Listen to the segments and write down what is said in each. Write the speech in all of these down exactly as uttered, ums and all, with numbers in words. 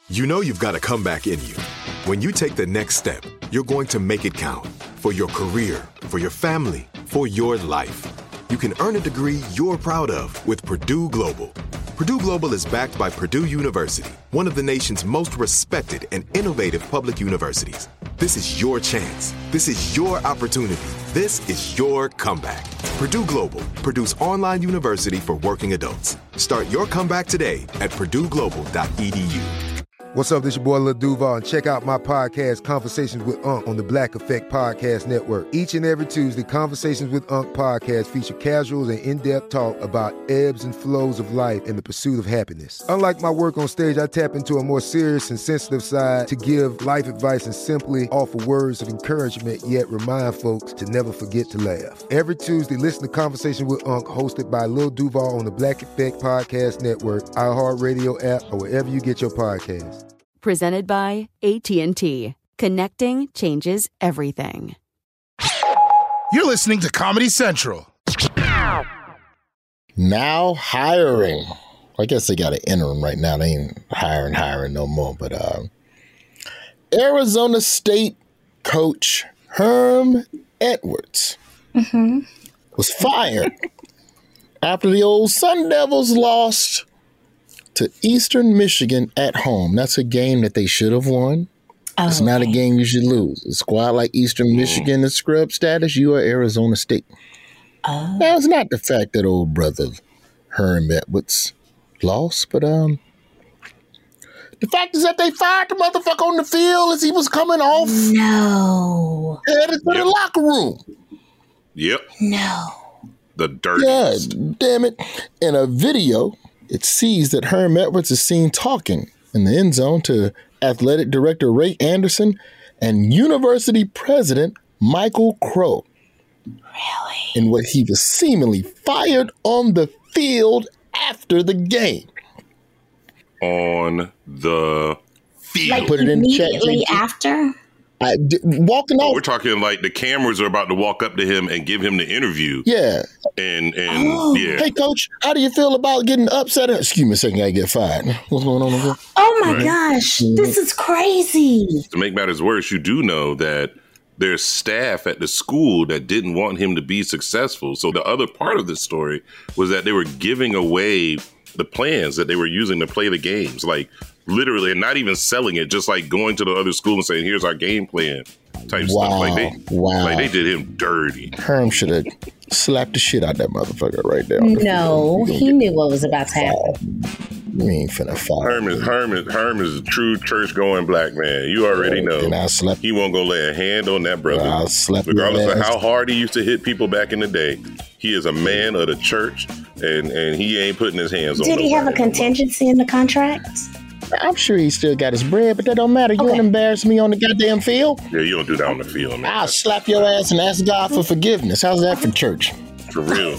You know you've got a comeback in you. When you take the next step, you're going to make it count. For your career, for your family, for your life. You can earn a degree you're proud of with Purdue Global. Purdue Global is backed by Purdue University, one of the nation's most respected and innovative public universities. This is your chance. This is your opportunity. This is your comeback. Purdue Global, Purdue's online university for working adults. Start your comeback today at purdue global dot e d u. What's up, this your boy Lil Duval, and check out my podcast, Conversations with Unc, on the Black Effect Podcast Network. Each and every Tuesday, Conversations with Unc podcast feature casuals and in-depth talk about ebbs and flows of life and the pursuit of happiness. Unlike my work on stage, I tap into a more serious and sensitive side to give life advice and simply offer words of encouragement, yet remind folks to never forget to laugh. Every Tuesday, listen to Conversation with Unc, hosted by Lil Duval on the Black Effect Podcast Network, iHeartRadio app, or wherever you get your podcasts. Presented by A T and T. Connecting changes everything. You're listening to Comedy Central. Now hiring. I guess they got an interim right now. They ain't hiring, hiring no more. But uh, Arizona State coach Herm Edwards mm-hmm. was fired after the old Sun Devils lost to Eastern Michigan at home. That's a game that they should have won. Oh, it's not okay. A game you should lose. A squad like Eastern Michigan is scrub status. You are Arizona State. Oh. Now, it's not the fact that old brother Herm Edwards lost, but um, the fact is that they fired the motherfucker on the field as he was coming off. No. Headed to yep. the locker room. Yep. No. The dirty. Yeah, damn it. In a video, it sees that Herm Edwards is seen talking in the end zone to athletic director Ray Anderson and university president Michael Crow. Really? In what he was seemingly fired on the field after the game. On the field. Like Put it in the chat. Immediately after? I, d- walking oh, off. We're talking like the cameras are about to walk up to him and give him the interview. Yeah. And, and oh. yeah. Hey, coach, how do you feel about getting upset? Excuse me a second, I get fired. What's going on over here? Oh, my right. gosh. This is crazy. To make matters worse, you do know that there's staff at the school that didn't want him to be successful. So the other part of this story was that they were giving away the plans that they were using to play the games. Like, literally, and not even selling it, just like going to the other school and saying, here's our game plan type wow. stuff. Like they, wow. like they did him dirty. Herm should have slapped the shit out that motherfucker right there. The no, he knew what was about to happen. You ain't finna fire. Herm is, Herm is, Herm is a true church-going black man. You already know. And I slap, he won't go lay a hand on that brother. I'll slap Regardless of how hard he used to hit people back in the day, he is a man of the church, and, and he ain't putting his hands Did on Did he have a contingency in the contract? I'm sure he still got his bread, but that don't matter. You okay. won't embarrass me on the goddamn field. Yeah, you don't do that on the field, man. I'll slap your ass and ask God for forgiveness. How's that for church? For real.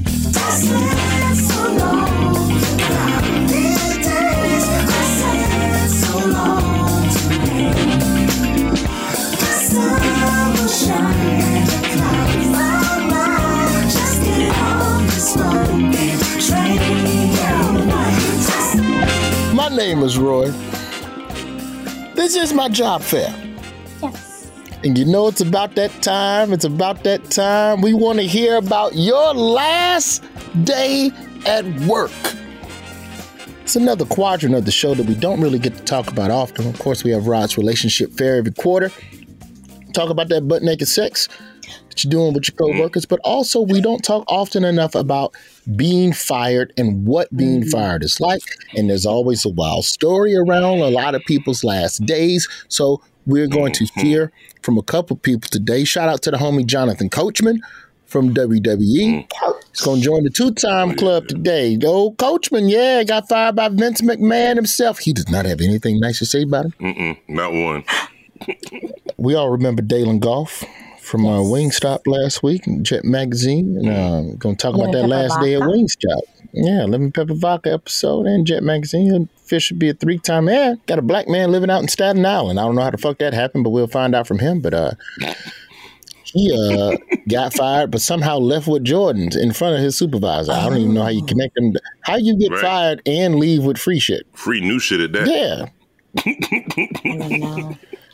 My name is Roy. This is my job fair. Yes. And you know it's about that time. It's about that time. We want to hear about your last day at work. It's another quadrant of the show that we don't really get to talk about often. Of course, we have Rod's relationship fair every quarter. Talk about that butt naked sex that you're doing with your coworkers, but also we don't talk often enough about being fired and what being mm-hmm. fired is like. And there's always a wild story around a lot of people's last days. So we're going to hear from a couple people today. Shout out to the homie Jonathan Coachman from W W E. He's going to join the two-time club today. Go Coachman, yeah, got fired by Vince McMahon himself. He does not have anything nice to say about him. Mm-mm, not one. We all remember Dalen Goff from uh, Wingstop last week, Jet Magazine. And uh, going to talk about that last vodka. day at Wingstop. Yeah, Lemon Pepper Vodka episode and Jet Magazine. Fish should be a three-time yeah. Got a black man living out in Staten Island. I don't know how the fuck that happened, but we'll find out from him. But uh, he uh, got fired, but somehow left with Jordans in front of his supervisor. I don't even know how you connect them. To, how you get right. fired and leave with free shit? Free new shit at that. Yeah. I don't know.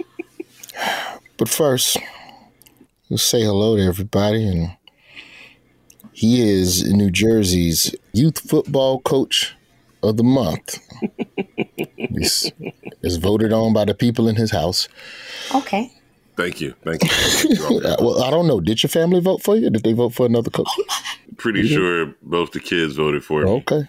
But first, let's say hello to everybody. And he is New Jersey's youth football coach of the month. He's is voted on by the people in his house. Okay. Thank you. Thank you. Well, I don't know. Did your family vote for you? Did they vote for another coach? Pretty You sure both the kids voted for me. Okay.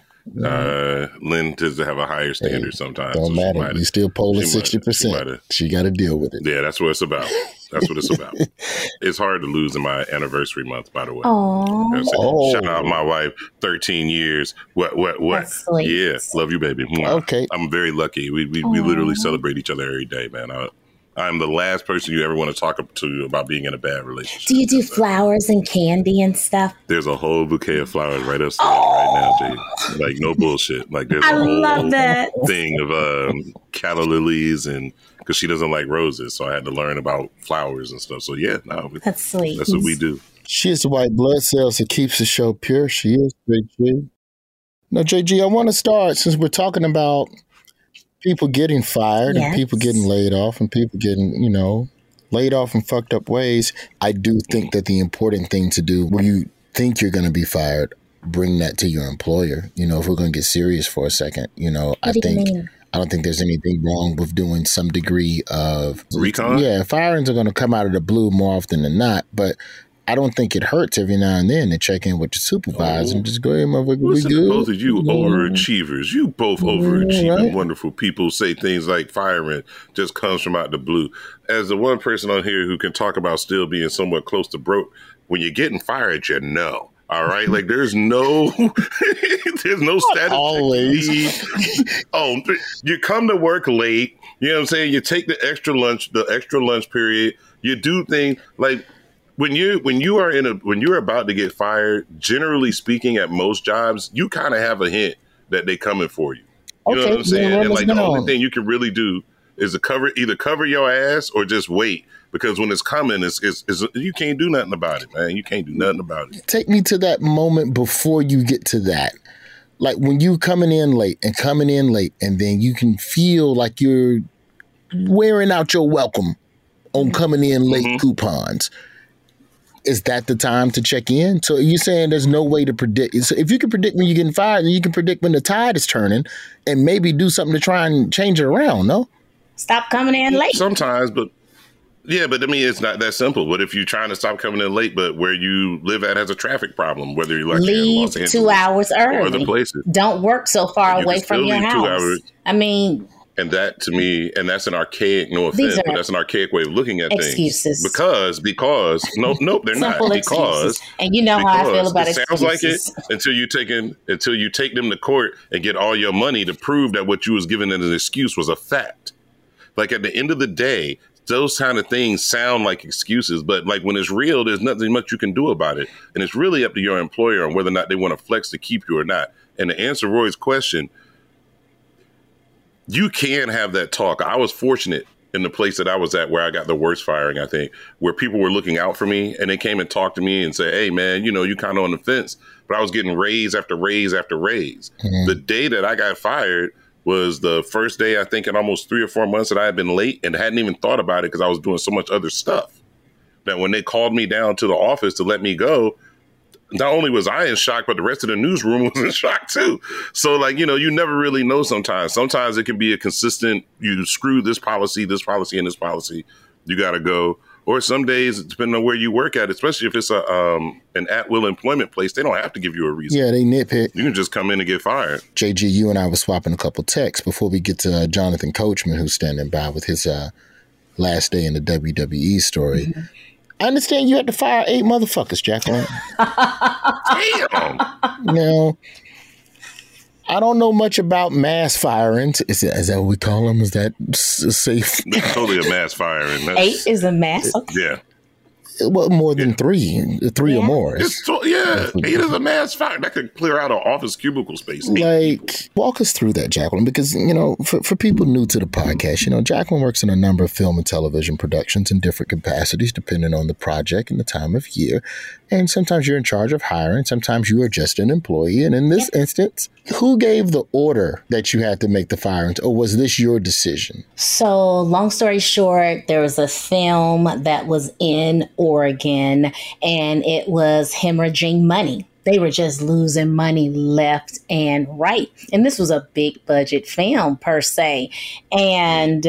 Uh, Lynn tends to have a higher standard Hey, sometimes. Don't so she matter. might- You still polling she might- sixty she percent. might have- She got to deal with it. Yeah, that's what it's about. That's what it's about. It's hard to lose in my anniversary month, by the way. Oh, That's it. Oh. Shout out my wife, thirteen years. What, what, what? That's sweet. Yeah, love you, baby. Mwah. Okay. I'm very lucky. We we, we Aw. literally celebrate each other every day, man. I, I'm the last person you ever want to talk to about being in a bad relationship. do you do flowers and candy and stuff? There's a whole bouquet of flowers right upstairs right now, Jay. Like, no bullshit. Like, there's a I whole love that. thing of um, calla lilies, and because she doesn't like roses, so I had to learn about flowers and stuff. So yeah, no, That's sweet. that's what we do. She is the white blood cells that keeps the show pure. She is, J G. Now, J G, I want to start, since we're talking about people getting fired and Yes. people getting laid off and people getting, you know, laid off in fucked up ways. I do think that the important thing to do when you think you're going to be fired, bring that to your employer. You know, if we're going to get serious for a second, you know, I What do you think mean? I don't think there's anything wrong with doing some degree of Recon? Yeah, firings are going to come out of the blue more often than not, but I don't think it hurts every now and then to check in with your supervisor Oh. and just go, hey, motherfucker, we Listen to good? both of you Yeah. overachievers. You both overachieving, right. wonderful people say things like firing just comes from out the blue. As the one person on here who can talk about still being somewhat close to broke, when you're getting fired, you know. All right, like there's no, there's no status. always. Oh, you come to work late. You know what I'm saying? You take the extra lunch, the extra lunch period. You do things like when you when you are in a when you're about to get fired. Generally speaking, at most jobs, you kind of have a hint that they coming for you. You know Okay, what I'm saying? then And let's like the go only on. thing you can really do is to cover either cover your ass or just wait, because when it's coming, it's, it's, it's you can't do nothing about it, man. You can't do nothing about it. Take me to that moment before you get to that. Like when you coming in late and coming in late, and then you can feel like you're wearing out your welcome on coming in late Mhm. coupons. Is that the time to check in? So you're saying there's no way to predict. So if you can predict when you're getting fired, then you can predict when the tide is turning and maybe do something to try and change it around, no? Stop coming in late. Sometimes, but yeah, but I mean, it's not that simple. What if you're trying to stop coming in late, but where you live at has a traffic problem, whether you're like in Leave Los Angeles two hours or other early. places? Don't work so far You away can still from your leave two house. hours. I mean, And that to me, and that's an archaic, no These offense, are but that's an archaic way of looking at excuses. things. Because, because, no, no, they're not. simple Because, excuses. And you know how I feel because about it excuses. sounds like it until you take in, until you take them to court and get all your money to prove that what you was given as an excuse was a fact. Like at the end of the day, those kind of things sound like excuses, but like when it's real, there's nothing much you can do about it. And it's really up to your employer on whether or not they want to flex to keep you or not. And to answer Roy's question, you can have that talk. I was fortunate in the place that I was at where I got the worst firing, I think, where people were looking out for me and they came and talked to me and said, hey, man, you know, you kind of on the fence. But I was getting raise after raise after raise. Mhm. The day that I got fired was the first day, I think, in almost three or four months that I had been late and hadn't even thought about it because I was doing so much other stuff. That when they called me down to the office to let me go, not only was I in shock, but the rest of the newsroom was in shock too. So like, you know, you never really know sometimes. Sometimes it can be a consistent, you screw this policy, this policy, and this policy, you got to go. Or some days, depending on where you work at, especially if it's a um, an at-will employment place, they don't have to give you a reason. Yeah, they nitpick. You can just come in and get fired. J G, you and I were swapping a couple texts before we get to uh, Jonathan Coachman, who's standing by with his uh, last day in the W W E story. Mm-hmm. I understand you had to fire eight motherfuckers, Jacqueline. Damn. Now, I don't know much about mass firings. Is, it, is that what we call them? Is that s- safe? That's totally a mass firing. That's, Eight is a mass. Yeah. Well, more than three, three Yeah. or more. It's so, yeah, eight is a mass fire. That could clear out an office cubicle space. Eight Like, people. walk us through that, Jacqueline, because, you know, for, for people new to the podcast, you know, Jacqueline works in a number of film and television productions in different capacities, depending on the project and the time of year. And sometimes you're in charge of hiring. Sometimes you are just an employee. And in this instance, who gave the order that you had to make the firings, or was this your decision? So, long story short, there was a film that was in Oregon and it was hemorrhaging money. They were just losing money left and right. And this was a big budget film per se. And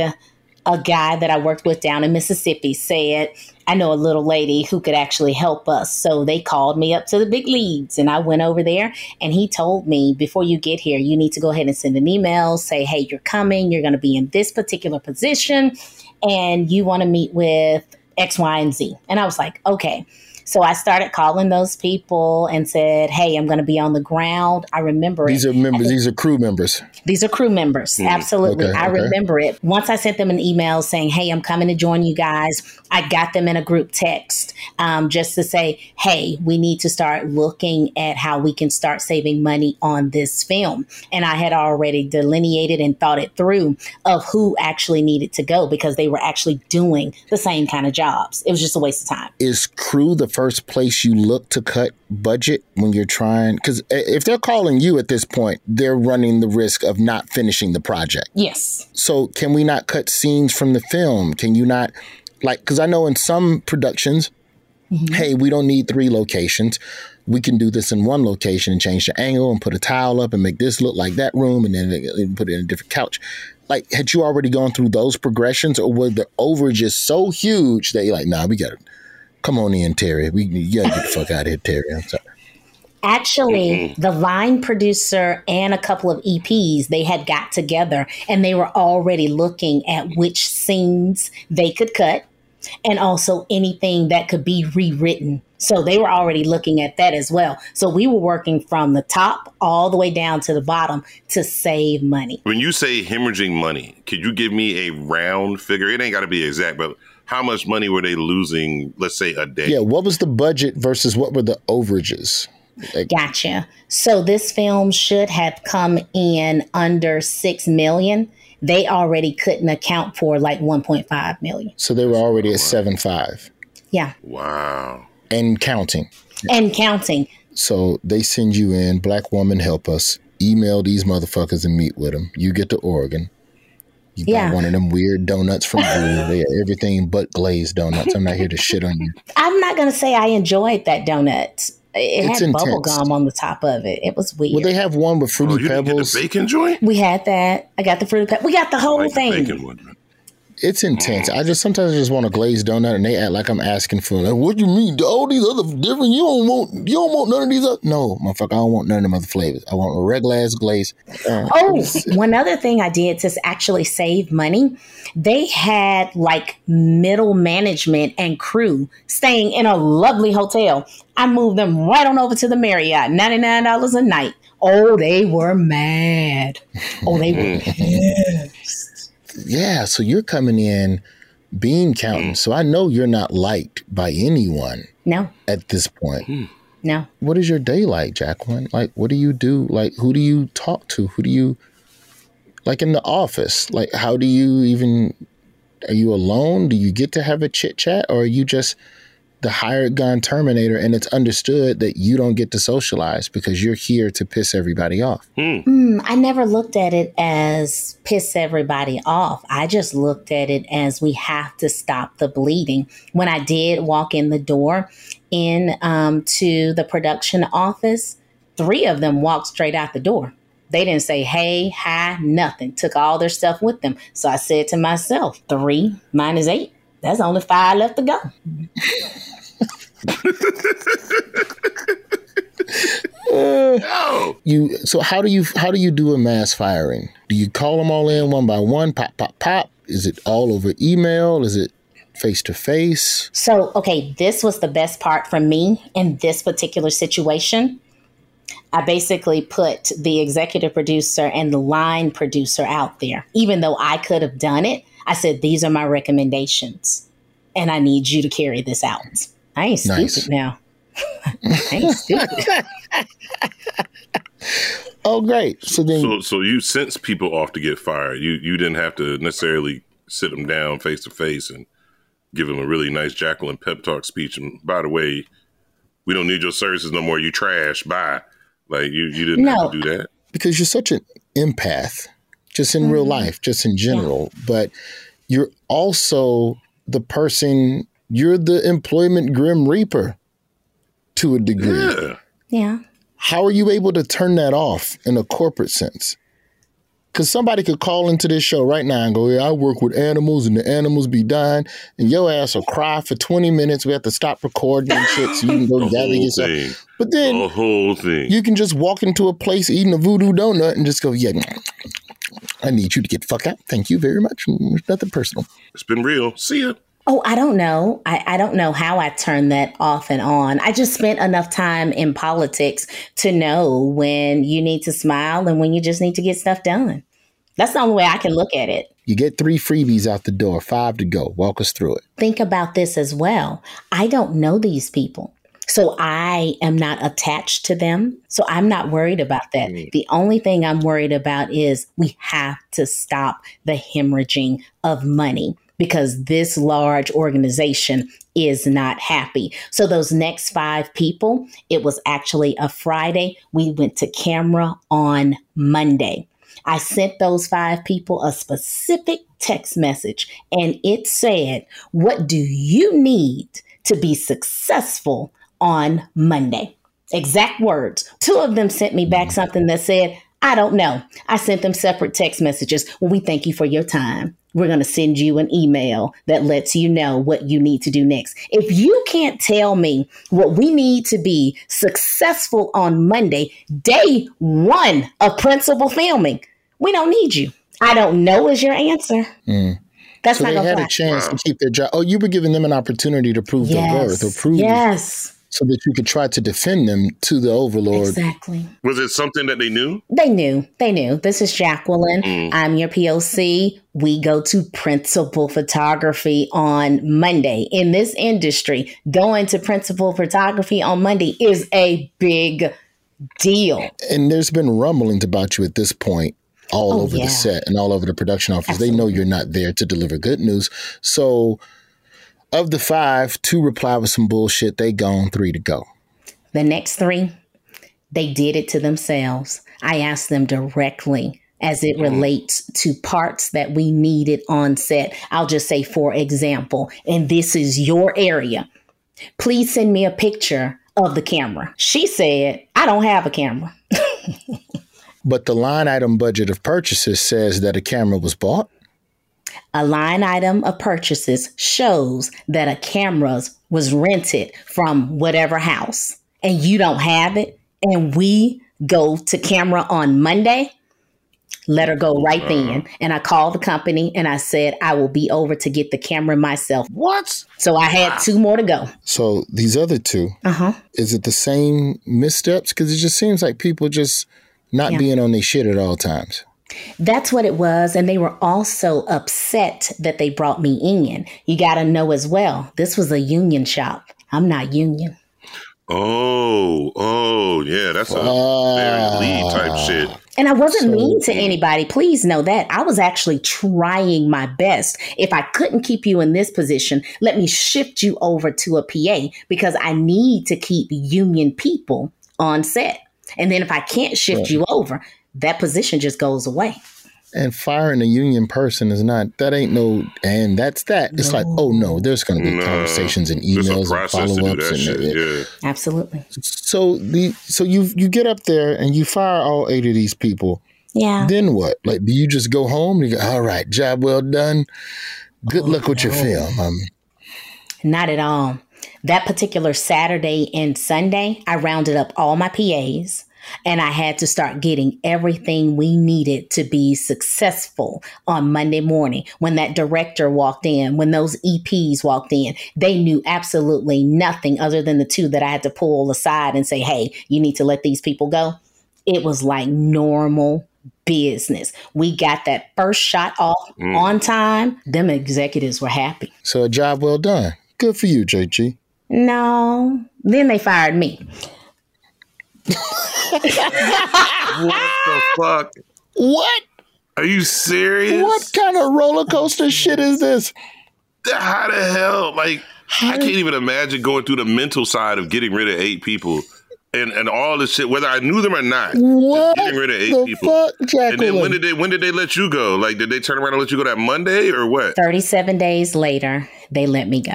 a guy that I worked with down in Mississippi said, I know a little lady who could actually help us. So they called me up to the big leagues and I went over there and he told me, before you get here, you need to go ahead and send an email, say, hey, you're coming, you're going to be in this particular position and you want to meet with X, Y, and Z. And I was like, okay. So I started calling those people and said, hey, I'm going to be on the ground. I remember These it. are members. These are crew members. These are crew members. Absolutely. Okay, I okay. remember it. Once I sent them an email saying, hey, I'm coming to join you guys. I got them in a group text um, just to say, hey, we need to start looking at how we can start saving money on this film. And I had already delineated and thought it through of who actually needed to go because they were actually doing the same kind of jobs. It was just a waste of time. Is crew the first place you look to cut budget when you're trying? Because if they're calling you at this point, they're running the risk of not finishing the project. Yes. So can we not cut scenes from the film? Can you not, like, because I know in some productions, mm-hmm. hey, we don't need three locations. We can do this in one location and change the angle and put a towel up and make this look like that room and then put it in a different couch. Like, had you already gone through those progressions, or were the overages so huge that you're like, nah, we got to come on in, Terry. We you gotta get the fuck out of here, Terry. I'm sorry. Actually, Mm-hmm. the line producer and a couple of E Ps, they had got together and they were already looking at which scenes they could cut and also anything that could be rewritten. So they were already looking at that as well. So we were working from the top all the way down to the bottom to save money. When you say hemorrhaging money, could you give me a round figure? It ain't got to be exact, but how much money were they losing, let's say, a day? Yeah, what was the budget versus what were the overages? Like, Gotcha. So this film should have come in under six million. They already couldn't account for like one point five million. so they were already at seven five Yeah. Wow. and counting. And counting. So they send you in, black woman, help us. Email these motherfuckers and meet with them. You get to Oregon. You buy Yeah. one of them weird donuts from Blue. They are everything but glazed donuts. I'm not here to shit on you. I'm not going to say I enjoyed that donut. It It's had bubble intense. gum on the top of it. It was weird. Well, they have one with Oh, Fruity you didn't get Pebbles. the bacon joint? we had that. I got the fruit. Pe- we got the I whole like the thing. bacon one. It's intense. I just sometimes I just want a glazed donut, and they act like I'm asking for. Like, what do you mean? All these other different. You don't want. You don't want none of these. Other, no, motherfucker. I don't want none of them other flavors. I want a regular ass glaze. Uh, Oh, one other thing I did to actually save money, they had like middle management and crew staying in a lovely hotel. I moved them right on over to the Marriott, ninety-nine dollars a night. Oh, they were mad. Oh, they were pissed. yeah. So you're coming in, bean counting. So I know you're not liked by anyone No, at this point. no. What is your day like, Jacqueline? Like, what do you do? Like, who do you talk to? Who do you, like in the office? Like, how do you even, are you alone? Do you get to have a chit chat, or are you just the hired gun terminator and it's understood that you don't get to socialize because you're here to piss everybody off? Mm, I never looked at it as piss everybody off. I just looked at it as we have to stop the bleeding. When I did walk in the door in um, to the production office, three of them walked straight out the door. They didn't say, hey, hi, nothing. Took all their stuff with them. So I said to myself, three minus eight. That's only five left to go. Oh, You so how do you how do you do a mass firing? Do you call them all in one by one? Pop, pop, pop. Is it all over email? Is it face to face? So, okay, this was the best part for me in this particular situation. I basically put the executive producer and the line producer out there. Even though I could have done it, I said, these are my recommendations and I need you to carry this out. I ain't stupid Nice. now. I ain't stupid. Oh, great. So then, So, so you sent people off to get fired. You you didn't have to necessarily sit them down face to face and give them a really nice Jacqueline pep talk speech. And by the way, we don't need your services no more. You trash. Bye. Like you, you didn't No. have to do that. because you're such an empath, just in real life, just in general, but you're also the person, you're the employment grim reaper to a degree. Yeah. Yeah. How are you able to turn that off in a corporate sense? Because somebody could call into this show right now and go, yeah, I work with animals and the animals be dying, and your ass will cry for twenty minutes. We have to stop recording and shit so you can go The gather whole yourself. thing. But then The whole thing. you can just walk into a place eating a voodoo donut and just go, yeah, I need you to get the fuck out. Thank you very much. Nothing personal. It's been real. See ya. Oh, I don't know. I, I don't know how I turned that off and on. I just spent enough time in politics to know when you need to smile and when you just need to get stuff done. That's the only way I can look at it. You get three freebies out the door, five to go. Walk us through it. Think about this as well. I don't know these people. So I am not attached to them. So I'm not worried about that. The only thing I'm worried about is we have to stop the hemorrhaging of money because this large organization is not happy. So those next five people, it was actually a Friday. We went to camera on Monday. I sent those five people a specific text message and it said, what do you need to be successful on Monday? Exact words. Two of them sent me back something that said, I don't know. I sent them separate text messages. Well, we thank you for your time. We're going to send you an email that lets you know what you need to do next. If you can't tell me what we need to be successful on Monday, day one of principal filming, we don't need you. I don't know is your answer. Mm. That's So not they going had to a fly. chance to keep their job. Oh, you were giving them an opportunity to prove their worth or prove Yes. so that you could try to defend them to the overlord. Exactly. Was it something that they knew? They knew. They knew. This is Jacqueline. Mm. I'm your P O C. We go to principal photography on Monday. In this industry, going to principal photography on Monday is a big deal. And there's been rumblings about you at this point all Oh, over yeah. the set and all over the production office. They know you're not there to deliver good news. So of the five, two reply with some bullshit. They gone, three to go. The next three, they did it to themselves. I asked them directly as it relates to parts that we needed on set. I'll just say, for example, and this is your area, please send me a picture of the camera. She said, I don't have a camera. But the line item budget of purchases says that a camera was bought. A line item of purchases shows that a camera was rented from whatever house and you don't have it. And we go to camera on Monday. Let her go right then. And I called the company and I said, I will be over to get the camera myself. What? So I had two more to go. So these other two, Uh-huh. is it the same missteps? Because it just seems like people just not Yeah. being on their shit at all times. That's what it was. And they were also upset that they brought me in. You got to know as well, this was a union shop. I'm not union. Oh, oh, yeah. That's a very lead type shit. And I wasn't So- mean to anybody. Please know that. I was actually trying my best. If I couldn't keep you in this position, let me shift you over to a P A because I need to keep union people on set. And then if I can't shift you over, that position just goes away. And firing a union person is not, that ain't no, and that's that. It's like, oh no, there's going to be No, conversations and there's a emails and process to do follow-ups. that And shit. it- Yeah. Absolutely. So the so you you get up there and you fire all eight of these people. Yeah. Then what? Like, do you just go home and you go, all right, job well done. Good luck with your film. Um, Not at all. That particular Saturday and Sunday, I rounded up all my P As and I had to start getting everything we needed to be successful on Monday morning. When that director walked in, when those E Ps walked in, they knew absolutely nothing other than the two that I had to pull aside and say, hey, you need to let these people go. It was like normal business. We got that first shot off on time. Them executives were happy. so a job well done. Good for you, J G. No. Then they fired me. What the fuck? What? Are you serious? What kind of roller coaster shit is this? How the hell? Like, How I can't even imagine going through the mental side of getting rid of eight people and, and all this shit, whether I knew them or not. What getting rid of eight the people. fuck, And Jacqueline? then when did they when did they let you go? Like, did they turn around and let you go that Monday or what? thirty-seven days later, they let me go.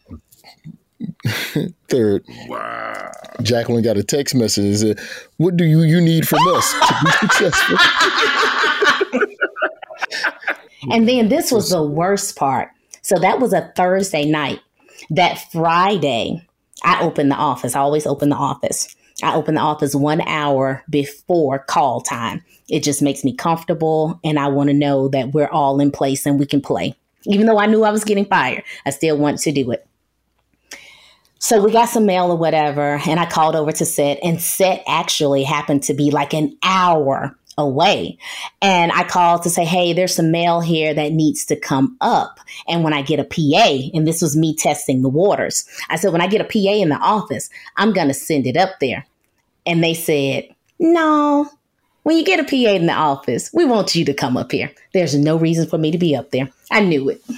Third, Wow. Jacqueline got a text message that said, "What do you you need from us to be successful?" And then this was the worst part. So that was a Thursday night. That Friday, I opened the office. I always open the office. I open the office one hour before call time. It just makes me comfortable, and I want to know that we're all in place and we can play. Even though I knew I was getting fired, I still want to do it. So we got some mail or whatever, and I called over to Set, and Set actually happened to be like an hour away. And I called to say, hey, there's some mail here that needs to come up. And when I get a P A, and this was me testing the waters, I said, when I get a P A in the office, I'm going to send it up there. And they said, no, when you get a P A in the office, we want you to come up here. There's no reason for me to be up there. I knew it.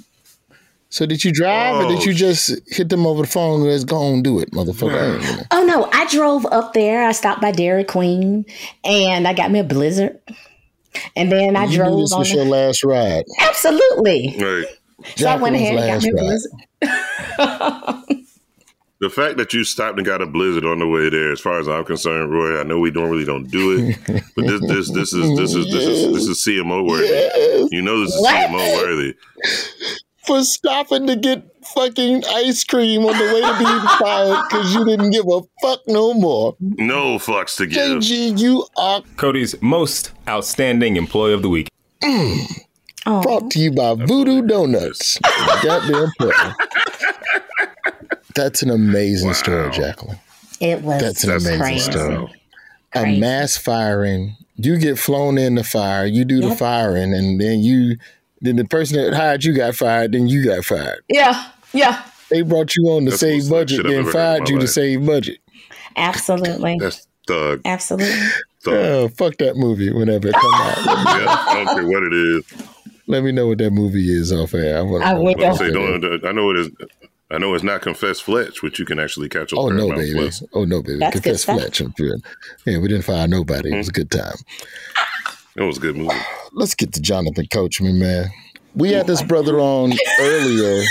So did you drive Oh, or did you just hit them over the phone and let's go and do it, motherfucker? Yeah. Oh, no, I drove up there. I stopped by Dairy Queen and I got me a Blizzard. And then I You drove knew this on was the- your last ride. Absolutely. Right. So I went ahead and got me a Jacqueline's Blizzard. The fact that you stopped and got a Blizzard on the way there, as far as I'm concerned, Roy, I know we normally don't do it, but this this this is this is this is this is C M O worthy. Yes. You know this is What? C M O worthy. For stopping to get fucking ice cream on the way to being fired because you didn't give a fuck no more. No fucks to J give. G, you are Cody's most outstanding employee of the week. brought to you by Voodoo Donuts. Goddamn Portland. That's an amazing Wow. story, Jacqueline. It was That's an That's amazing crazy. story. Wow. A Crazy. mass firing. You get flown in the fire. You do the Yep. firing, and then you, then the person that hired you got fired. Then you got fired. Yeah, yeah, They brought you on to That's save the most budget, shit I've then ever heard fired in you my to life. save budget. absolutely. That's thug. Absolutely. thug. Oh, fuck that movie whenever it come out. Yeah, I don't care what it is. Let me know what that movie is off air. I, wanna I know. will. I say, don't, I know it is. I know it's not Confess Fletch, which you can actually catch on Oh no, Paramount baby! Plus. Oh no, baby! That's good Confess stuff. Fletch. I'm good. Yeah, we didn't fire nobody. It was a good time. It was a good movie. Let's get to Jonathan Coachman, man. We had this brother on earlier,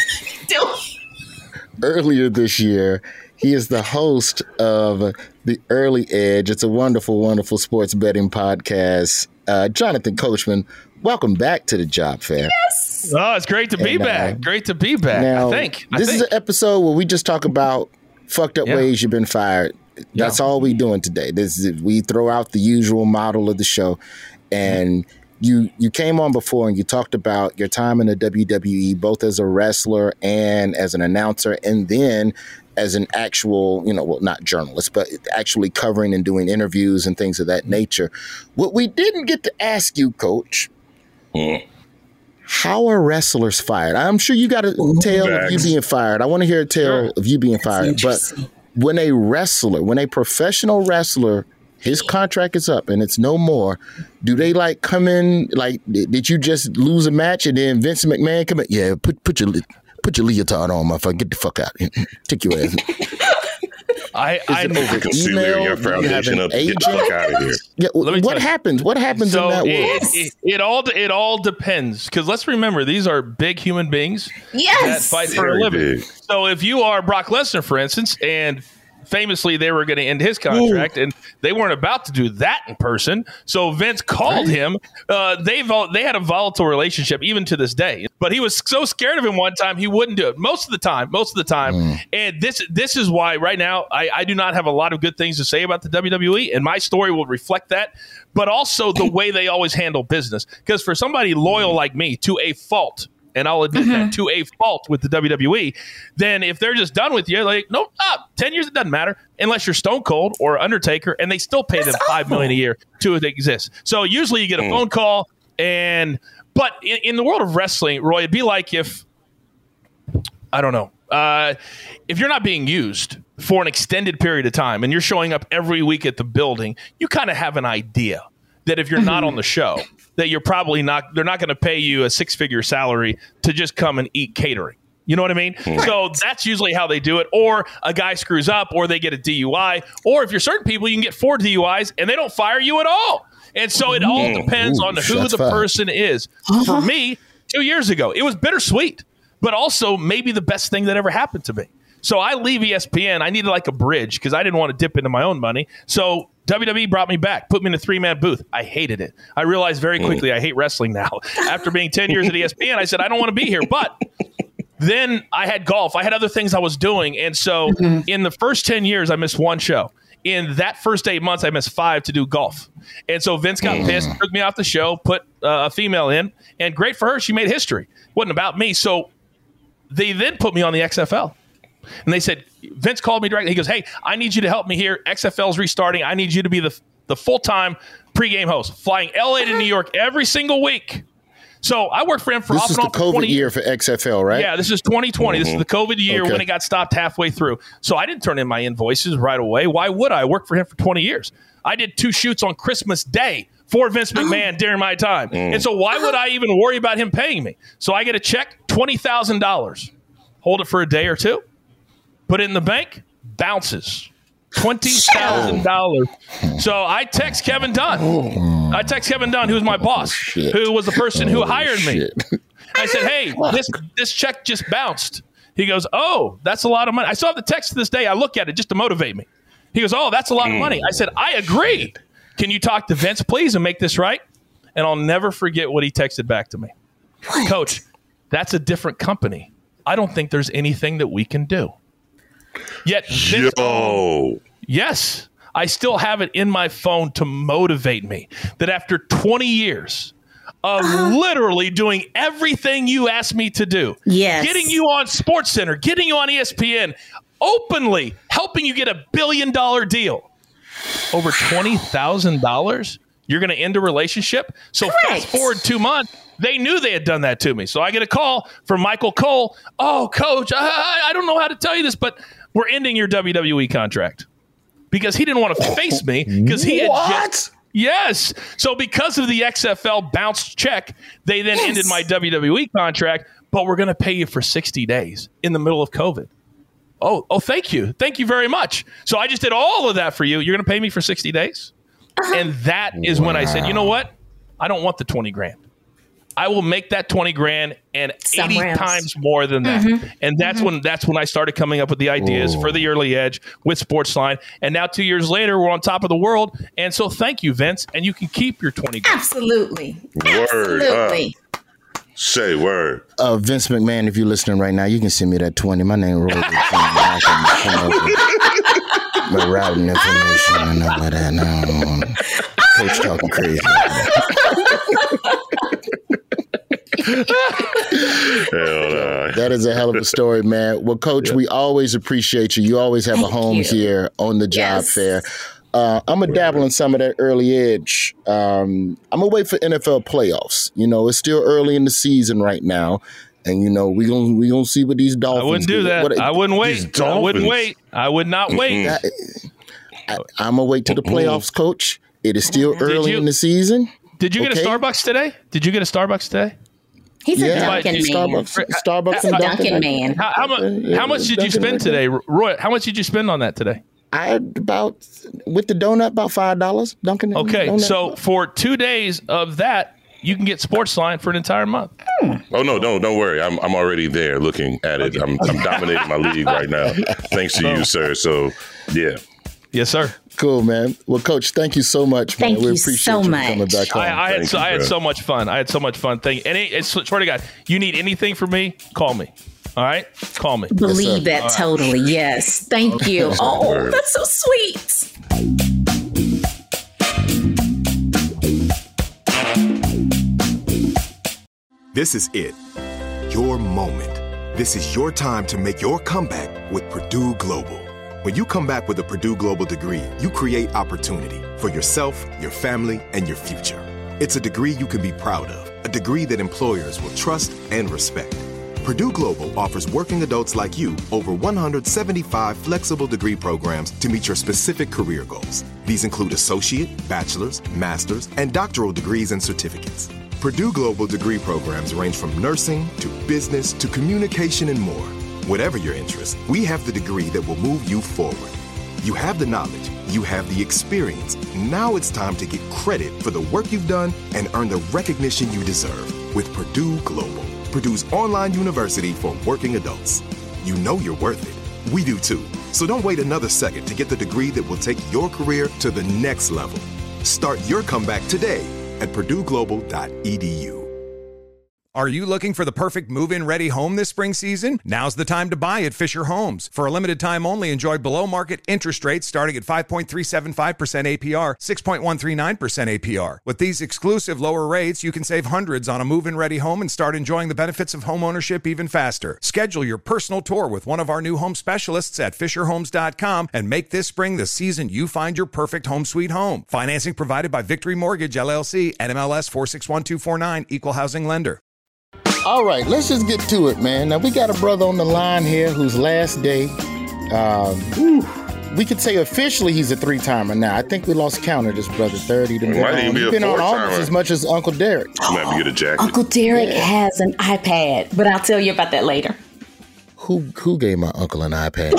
earlier this year. He is the host of The Early Edge. It's a wonderful, wonderful sports betting podcast. Uh, Jonathan Coachman, welcome back to the Job Fair. Oh, it's great to be And, uh, back. Great to be back. Now, I think. I this think. is an episode where we just talk about fucked up Yeah. ways you've been fired. That's all we doing today. This is, we throw out the usual model of the show, and you you came on before and you talked about your time in the W W E, both as a wrestler and as an announcer, and then as an actual, you know, well, not journalist, but actually covering and doing interviews and things of that nature. What we didn't get to ask you, Coach. How are wrestlers fired? I'm sure you got a tale of you Facts. being fired. I want to hear a tale Sure. of you being fired. But interesting. when a wrestler, when a professional wrestler, his contract is up and it's no more, do they like come in, like, did you just lose a match and then Vince McMahon come in? Yeah, put put your put your leotard on, motherfucker. Get the fuck out. Take your ass. I, I it over Concealing email? your Do you have foundation an up. Get the fuck out of here. Yeah, Let me what tell you. happens? What happens so in that it, world? it, it all it all depends, because let's remember, these are big human beings that Yes. fight for a Very living. big. So if you are Brock Lesnar, for instance, and famously they were going to end his contract, and they weren't about to do that in person, so Vince called him. Uh, they vol- they had a volatile relationship even to this day, but he was so scared of him one time he wouldn't do it. Most of the time, most of the time, and this this is why right now I, I do not have a lot of good things to say about the W W E, and my story will reflect that. But also the way they always handle business, because for somebody loyal like me, to a fault, and I'll admit that, to a fault with the W W E, then if they're just done with you, like, no, ah, ten years, it doesn't matter, unless you're Stone Cold or Undertaker, and they still pay them five million dollars a year to exist. So usually you get a phone call, and but in, in the world of wrestling, Roy, it'd be like if, I don't know, Uh, if you're not being used for an extended period of time and you're showing up every week at the building, you kind of have an idea that if you're mm-hmm. not on the show, that you're probably not, they're not going to pay you a six-figure salary to just come and eat catering. You know what I mean? Right. So that's usually how they do it. Or a guy screws up, or they get a D U I. Or if you're certain people, you can get four D U Is and they don't fire you at all. And so it all depends Ooh, on who the fine. person is. Uh-huh. For me, two years ago, it was bittersweet, but also maybe the best thing that ever happened to me. So I leave E S P N. I needed like a bridge because I didn't want to dip into my own money. So W W E brought me back, put me in a three-man booth. I hated it. I realized very quickly mm. I hate wrestling now. After being ten years at E S P N, I said, I don't want to be here. But then I had golf. I had other things I was doing. And so mm-hmm. in the first ten years, I missed one show. In that first eight months, I missed five to do golf. And so Vince got mm. pissed, took me off the show, put uh, a female in. And great for her. She made history. It wasn't about me. So they then put me on the X F L. And they said, Vince called me directly. He goes, hey, I need you to help me here. X F L's restarting. I need you to be the the full-time pregame host, flying L A to New York every single week. So I worked for him for this off is and the off COVID twenty year for X F L, right? Yeah, this is twenty twenty. Mm-hmm. This is the COVID year okay. when it got stopped halfway through. So I didn't turn in my invoices right away. Why would I? I worked for him for twenty years. I did two shoots on Christmas Day for Vince McMahon oh. during my time. Mm. And so why would I even worry about him paying me? So I get a check, twenty thousand dollars. Hold it for a day or two. Put it in the bank, bounces. twenty thousand dollars. So I text Kevin Dunn. I text Kevin Dunn, who was my boss, oh, who was the person who oh, hired shit. me. I said, hey, this this check just bounced. He goes, oh, that's a lot of money. I still have the text to this day. I look at it just to motivate me. He goes, oh, that's a lot of money. I said, I agree. Can you talk to Vince, please, and make this right? And I'll never forget what he texted back to me. What? Coach, that's a different company. I don't think there's anything that we can do. Yet, Vince, Yo. yes, I still have it in my phone to motivate me that after twenty years of uh, literally doing everything you asked me to do, yes. getting you on SportsCenter, getting you on E S P N, openly helping you get a billion dollar deal, over twenty thousand dollars, you're going to end a relationship? So Correct. Fast forward two months. They knew they had done that to me. So I get a call from Michael Cole. Oh, Coach, I, I don't know how to tell you this, but we're ending your W W E contract. Because he didn't want to face me. Because he had What? Just, yes. So because of the X F L bounced check, they then yes. ended my W W E contract, but we're going to pay you for sixty days in the middle of COVID. Oh, oh, thank you. Thank you very much. So I just did all of that for you. You're going to pay me for sixty days? Uh-huh. And that is wow. when I said, you know what? I don't want the twenty grand. I will make that twenty grand and Somewhere eighty else. times more than that. Mm-hmm. And that's mm-hmm. when that's when I started coming up with the ideas Whoa. for the Early Edge with Sportsline. And now two years later, we're on top of the world. And so thank you, Vince. And you can keep your twenty grand. Absolutely. Word Absolutely. Up. Say word. Uh, Vince McMahon, if you're listening right now, you can send me that twenty. My name is Roy. My routing information and all of that. Now, Coach talking crazy. Hell, that is a hell of a story, man. Well, Coach, yeah. we always appreciate you. You always have Thank a home you. here on the job yes. fair. Uh, I'm going to dabble in some of that early edge. Um, I'm going to wait for N F L playoffs. You know, it's still early in the season right now. And, you know, we're going we gonna see what these Dolphins I wouldn't do that. What, I wouldn't wait. I wouldn't wait. I would not wait. I, I, I'm going to wait to the playoffs, Coach. It is still early you, in the season. Did you okay? get a Starbucks today? Did you get a Starbucks today? He's a yeah, Dunkin' man. Starbucks, Starbucks and Dunkin' Dunkin' man. How, how, much, how much did you spend today, Roy? How much did you spend on that today? I had about, with the donut, about five dollars. Dunkin' Okay, donut. so for two days of that, you can get Sportsline for an entire month. Oh, no, no, don't worry. I'm I'm already there looking at it. I'm, I'm dominating my league right now. Thanks to you, sir. So, yeah. Yes, sir. Cool, man. Well, Coach, thank you so much, man. Thank we you appreciate so you much. coming back home. I, I, had, so, you, I had bro. so much fun. I had so much fun. Thank Any, it's, swear to God, you need anything from me, call me. All right? Call me. Believe yes, that right. totally. Yes. Thank you. Oh, that's so sweet. This is it. Your moment. This is your time to make your comeback with Purdue Global. When you come back with a Purdue Global degree, you create opportunity for yourself, your family, and your future. It's a degree you can be proud of, a degree that employers will trust and respect. Purdue Global offers working adults like you over one hundred seventy-five flexible degree programs to meet your specific career goals. These include associate, bachelor's, master's, and doctoral degrees and certificates. Purdue Global degree programs range from nursing to business to communication and more. Whatever your interest, we have the degree that will move you forward. You have the knowledge, you have the experience. Now it's time to get credit for the work you've done and earn the recognition you deserve with Purdue Global, Purdue's online university for working adults. You know you're worth it. We do too. So don't wait another second to get the degree that will take your career to the next level. Start your comeback today at purdue global dot e d u. Are you looking for the perfect move-in ready home this spring season? Now's the time to buy at Fisher Homes. For a limited time only, enjoy below-market interest rates starting at five point three seven five percent A P R, six point one three nine percent A P R. With these exclusive lower rates, you can save hundreds on a move-in ready home and start enjoying the benefits of home ownership even faster. Schedule your personal tour with one of our new home specialists at fisher homes dot com and make this spring the season you find your perfect home sweet home. Financing provided by Victory Mortgage, L L C, N M L S four six one two four nine, Equal Housing Lender. All right, let's just get to it, man. Now, we got a brother on the line here whose last day, um, we could say officially he's a three-timer now. I think we lost count of this brother, thirty. To Why didn't he be He's a been on four-timer? almost as much as Uncle Derek. Might be get a jacket. Uncle Derek has an iPad, but I'll tell you about that later. Who who gave my uncle an iPad?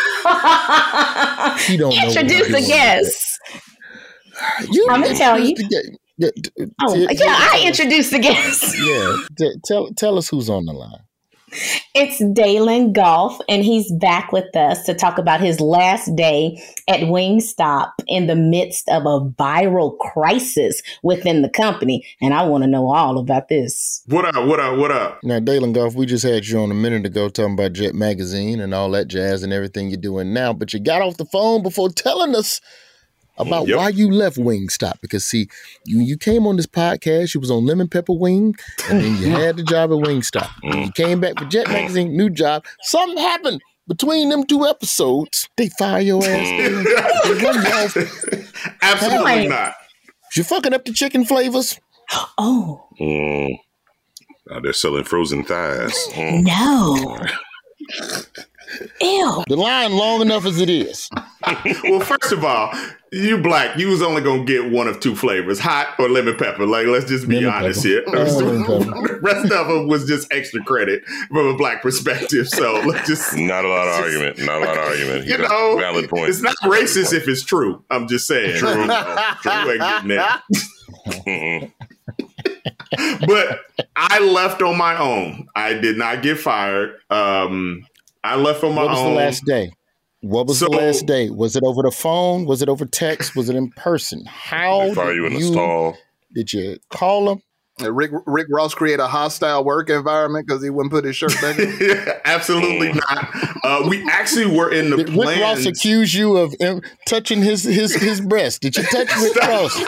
He don't know. Introduce the guest. You I'm gonna tell you. introduced the guest. Yeah, d- Oh, t- yeah, I introduced the guest. Yeah, t- tell tell us who's on the line. It's Dalen Golf, and he's back with us to talk about his last day at Wingstop in the midst of a viral crisis within the company. And I want to know all about this. What up, what up, what up? Now, Dalen Golf, we just had you on a minute ago talking about Jet Magazine and all that jazz and everything you're doing now, but you got off the phone before telling us about Yep. why you left Wingstop. Because, see, you, you came on this podcast, you was on Lemon Pepper Wing, and then you had the job at Wingstop. And you came back for Jet Magazine, new job. Something happened between them two episodes. They fire your ass. They run your ass. Absolutely Right. not. You fucking up the chicken flavors. Oh, Mm. Now they're selling frozen thighs. Mm. no. Ew. The line long enough as it is. Well, first of all, you black, you was only gonna get one of two flavors, hot or lemon pepper. Like, let's just be Lemon honest pepper. here. Oh, lemon pepper. The rest of them was just extra credit from a black perspective. So let's just Not a lot of argument. Not a lot of argument. You got know, valid point. it's not racist if it's true. I'm just saying. True. You know, true ain't getting that. Mm-mm. But I left on my own. I did not get fired. Um, I left on my What was own. the last day? What was So- the last day? Was it over the phone? Was it over text? Was it in person? How They fire did you in the you- stall. Did you call them? Uh, Rick Rick Ross create a hostile work environment because he wouldn't put his shirt back on. Absolutely not. Uh, we actually were in the Did Rick Ross plans. accuse you of um, touching his, his his breast? Did you touch Rick Ross?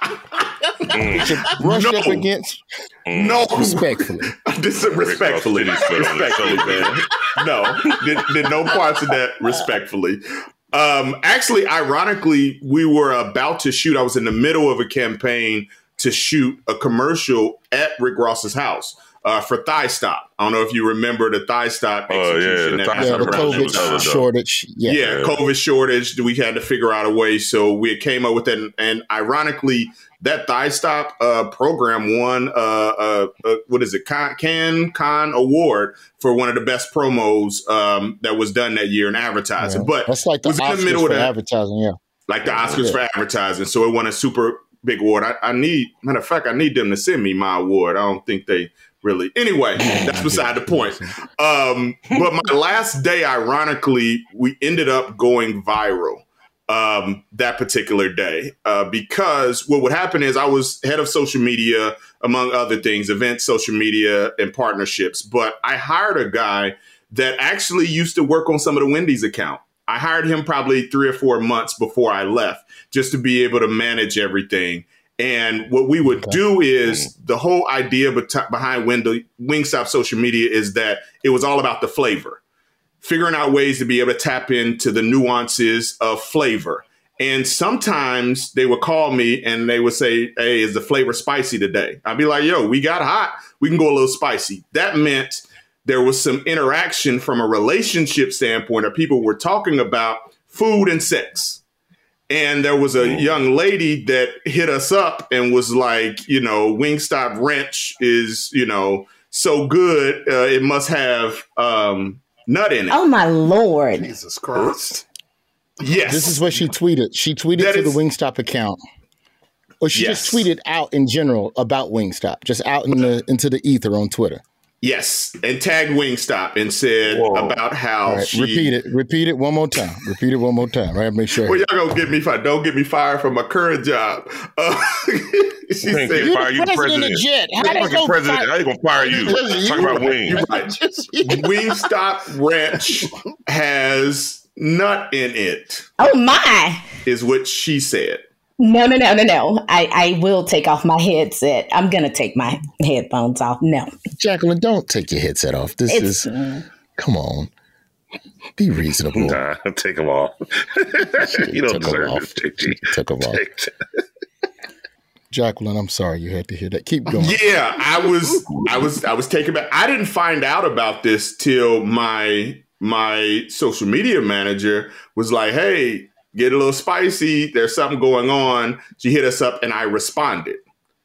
Did you brush No. up against No, respectfully? This is respectfully, Rick Ross titties put on his respectfully, man. No, did, did no parts of that respectfully. Um, actually, ironically, we were about to shoot. I was in the middle of a campaign to shoot a commercial at Rick Ross's house uh, for Thigh Stop. I don't know if you remember the Thigh Stop Oh, yeah, execution. the that Thigh Yeah, happened the Stop around commercial was hella COVID dope. shortage. Yeah. yeah, COVID shortage. We had to figure out a way. So we came up with that. And, and ironically, that Thigh Stop uh, program won, uh, uh, uh, what is it, Con, Can Con Award for one of the best promos um, that was done that year in advertising. Yeah. But That's like the was in the Oscars middle for of that, advertising. Yeah. like the Oscars Yeah. for advertising. So it won a super big award. I, I need, matter of fact, I need them to send me my award. I don't think they really. Anyway, that's beside the point. Um, but my last day, ironically, we ended up going viral um, that particular day uh, because what would happen is I was head of social media, among other things, events, social media, and partnerships. But I hired a guy that actually used to work on some of the Wendy's account. I hired him probably three or four months before I left just to be able to manage everything. And what we would do is the whole idea bet- behind Wend- Wingstop social media is that it was all about the flavor, figuring out ways to be able to tap into the nuances of flavor. And sometimes they would call me and they would say, hey, is the flavor spicy today? I'd be like, yo, we got hot. We can go a little spicy. That meant there was some interaction from a relationship standpoint, or people were talking about food and sex. And there was a young lady that hit us up and was like, you know, Wingstop Ranch is, you know, so good. Uh, it must have um, nut in it. Oh, my Lord. Jesus Christ. Yes. This is what she tweeted. She tweeted That to is- the Wingstop account. Or she Yes. just tweeted out in general about Wingstop, just out in the into the ether on Twitter. Yes. And tagged Wingstop and said Whoa. about how All right, she... repeat it. Repeat it one more time. Repeat it one more time. Right? Make sure. Well, y'all gonna get me fired. Don't get me fired from my current job. Uh, she You can't said, get fired. You the president of president. Jet. How You're they fucking gonna president. fire- How you gonna fire you? Just Talk you. about wings. You're right. Wingstop Ranch has nut in it, Oh, my. is what she said. No, no, no, no, no. I, I will take off my headset. I'm going to take my headphones off. No. Jacqueline, don't take your headset off. This It's, is come on. Be reasonable. Nah, take them off. You don't Took 'em deserve off. it, J G. Took 'em off. Take- Jacqueline, I'm sorry you had to hear that. Keep going. Yeah, I was, I was, I was taken back. I didn't find out about this till my my social media manager was like, "Hey, get a little spicy. There's something going on." She hit us up, and I responded.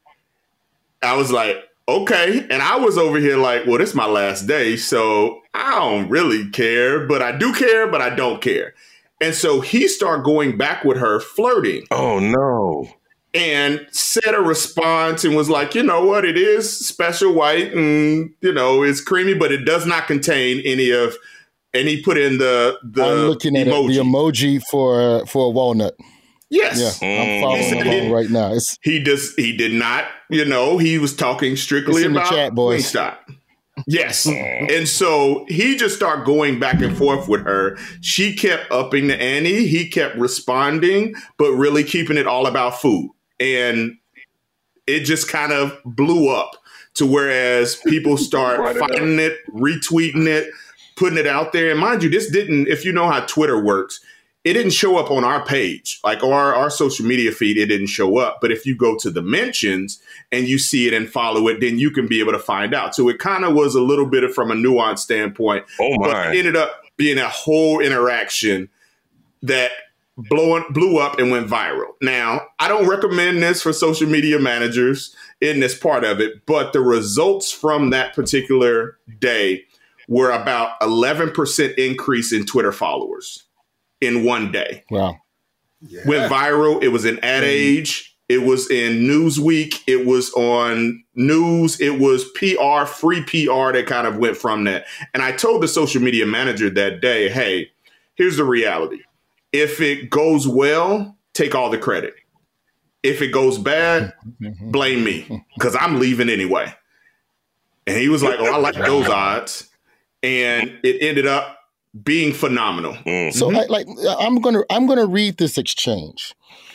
I was like, "Okay," and I was over here like, "Well, this is my last day, so I don't really care, but I do care, but I don't care." And so he started going back with her, flirting. Oh no. And said a response and was like, you know what, it is special white and, you know, it's creamy, but it does not contain any of, and he put in the, the I'm looking at emoji. it, the emoji for for a walnut. Yes. Yeah, I'm He following said along it- right now. It's He does, he did not, you know, he was talking strictly It's in the about chat, boys. Wingstop. Yes. And so he just started going back and forth with her. She kept upping the ante. He kept responding, but really keeping it all about food. And it just kind of blew up to whereas people start finding it, retweeting it, putting it out there. And mind you, this didn't, if you know how Twitter works, it didn't show up on our page, like our, our social media feed, it didn't show up. But if you go to the mentions and you see it and follow it, then you can be able to find out. So it kind of was a little bit of from a nuanced standpoint. Oh my. But it ended up being a whole interaction that blowing blew up and went viral. Now, I don't recommend this for social media managers in this part of it, but the results from that particular day were about eleven percent increase in Twitter followers in one day. wow. Went viral. It was in Ad Age. It was in Newsweek. It was on news. It was P R, free P R that kind of went from that. And I told the social media manager that day, hey, here's the reality. If it goes well, take all the credit. If it goes bad, blame me because I'm leaving anyway. And he was like, oh, I like those odds. And it ended up being phenomenal. So I, like I'm gonna I'm gonna read this exchange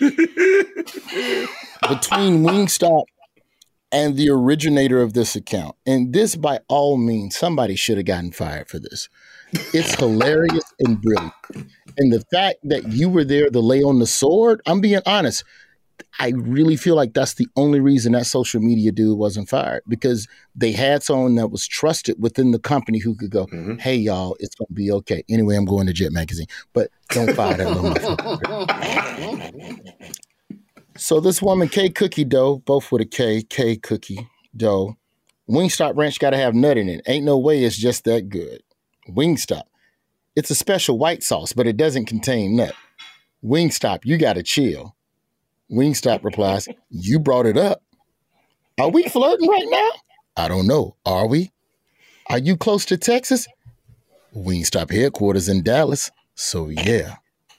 between Wingstop and the originator of this account. And this, by all means, somebody should have gotten fired for this. It's hilarious and brilliant. And the fact that you were there to lay on the sword, I'm being honest, I really feel like that's the only reason that social media dude wasn't fired, because they had someone that was trusted within the company who could go, Mm-hmm. hey, y'all, it's going to be okay. Anyway, I'm going to Jet Magazine, but don't fire that little motherfucker. So this woman, K Cookie Dough, both with a K, K Cookie Dough, Wingstop Ranch got to have nut in it. Ain't no way it's just that good. Wingstop. It's a special white sauce, but it doesn't contain nut. Wingstop, you got to chill. Wingstop replies, you brought it up. Are we flirting right now? I don't know. Are we? Are you close to Texas? Wingstop headquarters in Dallas. So yeah.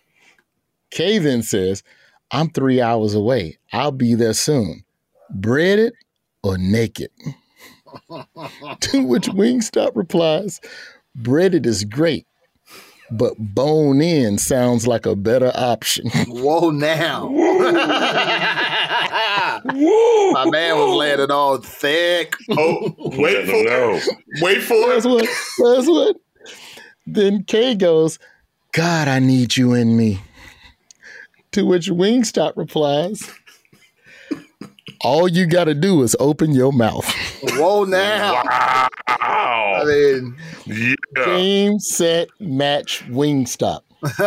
Kay then says, I'm three hours away. I'll be there soon. Breaded or naked? To which Wingstop replies, breaded is great, but bone in sounds like a better option. Whoa, now. My man was laying it all thick. Oh, wait for No. it. Wait for That's it. what, that's what. Then Kay goes, God, I need you in me. To which Wingstop replies, all you got to do is open your mouth. Whoa, now. Wow. I mean, Yeah. Game, set, match, Wingstop.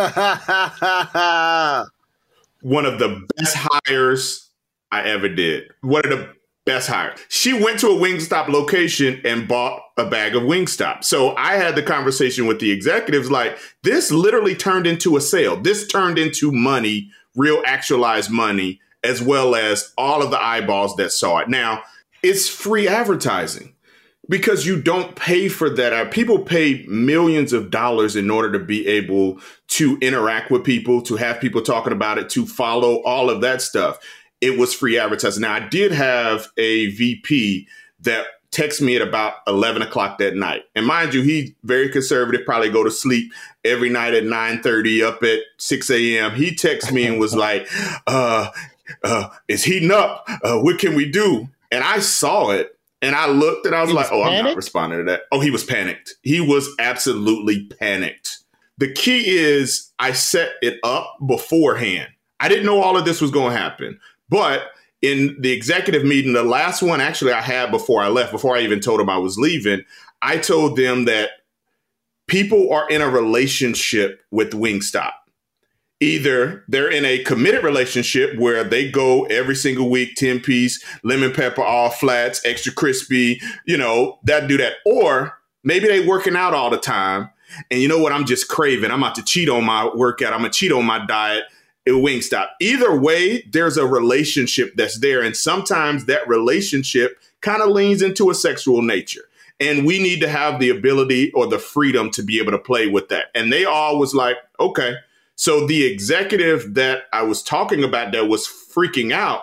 One of the best hires I ever did. One of the best hires. She went to a Wingstop location and bought a bag of Wingstop. So I had the conversation with the executives like, this literally turned into a sale. This turned into money, real actualized money, as well as all of the eyeballs that saw it. Now, it's free advertising because you don't pay for that. People pay millions of dollars in order to be able to interact with people, to have people talking about it, to follow all of that stuff. It was free advertising. Now, I did have a V P that texted me at about eleven o'clock that night. And mind you, he's very conservative, probably go to sleep every night at nine thirty, up at six a.m. He texted me and was like, uh, uh, it's heating up. Uh, what can we do? And I saw it. And I looked and I was, was like, oh, panicked? I'm not responding to that. Oh, he was panicked. He was absolutely panicked. The key is I set it up beforehand. I didn't know all of this was going to happen. But in the executive meeting, the last one actually I had before I left, before I even told them I was leaving, I told them that people are in a relationship with Wingstop. Either they're in a committed relationship where they go every single week, ten piece, lemon pepper, all flats, extra crispy, you know, that do that. Or maybe they working out all the time. And you know what? I'm just craving. I'm about to cheat on my workout. I'm going to cheat on my diet at Wingstop. Either way, there's a relationship that's there. And sometimes that relationship kind of leans into a sexual nature. And we need to have the ability or the freedom to be able to play with that. And they all was like, okay. So the executive that I was talking about that was freaking out,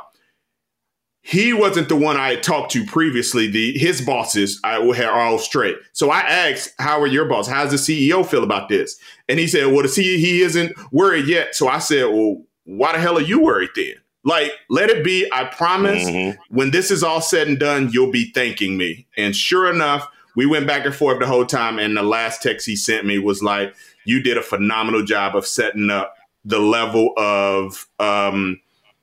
he wasn't the one I had talked to previously. The his bosses I are all straight. So I asked, how are your bosses? How does the C E O feel about this? And he said, well, the C E O, he isn't worried yet. So I said, well, why the hell are you worried then? Like, let it be. I promise mm-hmm. when this is all said and done, you'll be thanking me. And sure enough, we went back and forth the whole time. And the last text he sent me was like, you did a phenomenal job of setting up the level of um,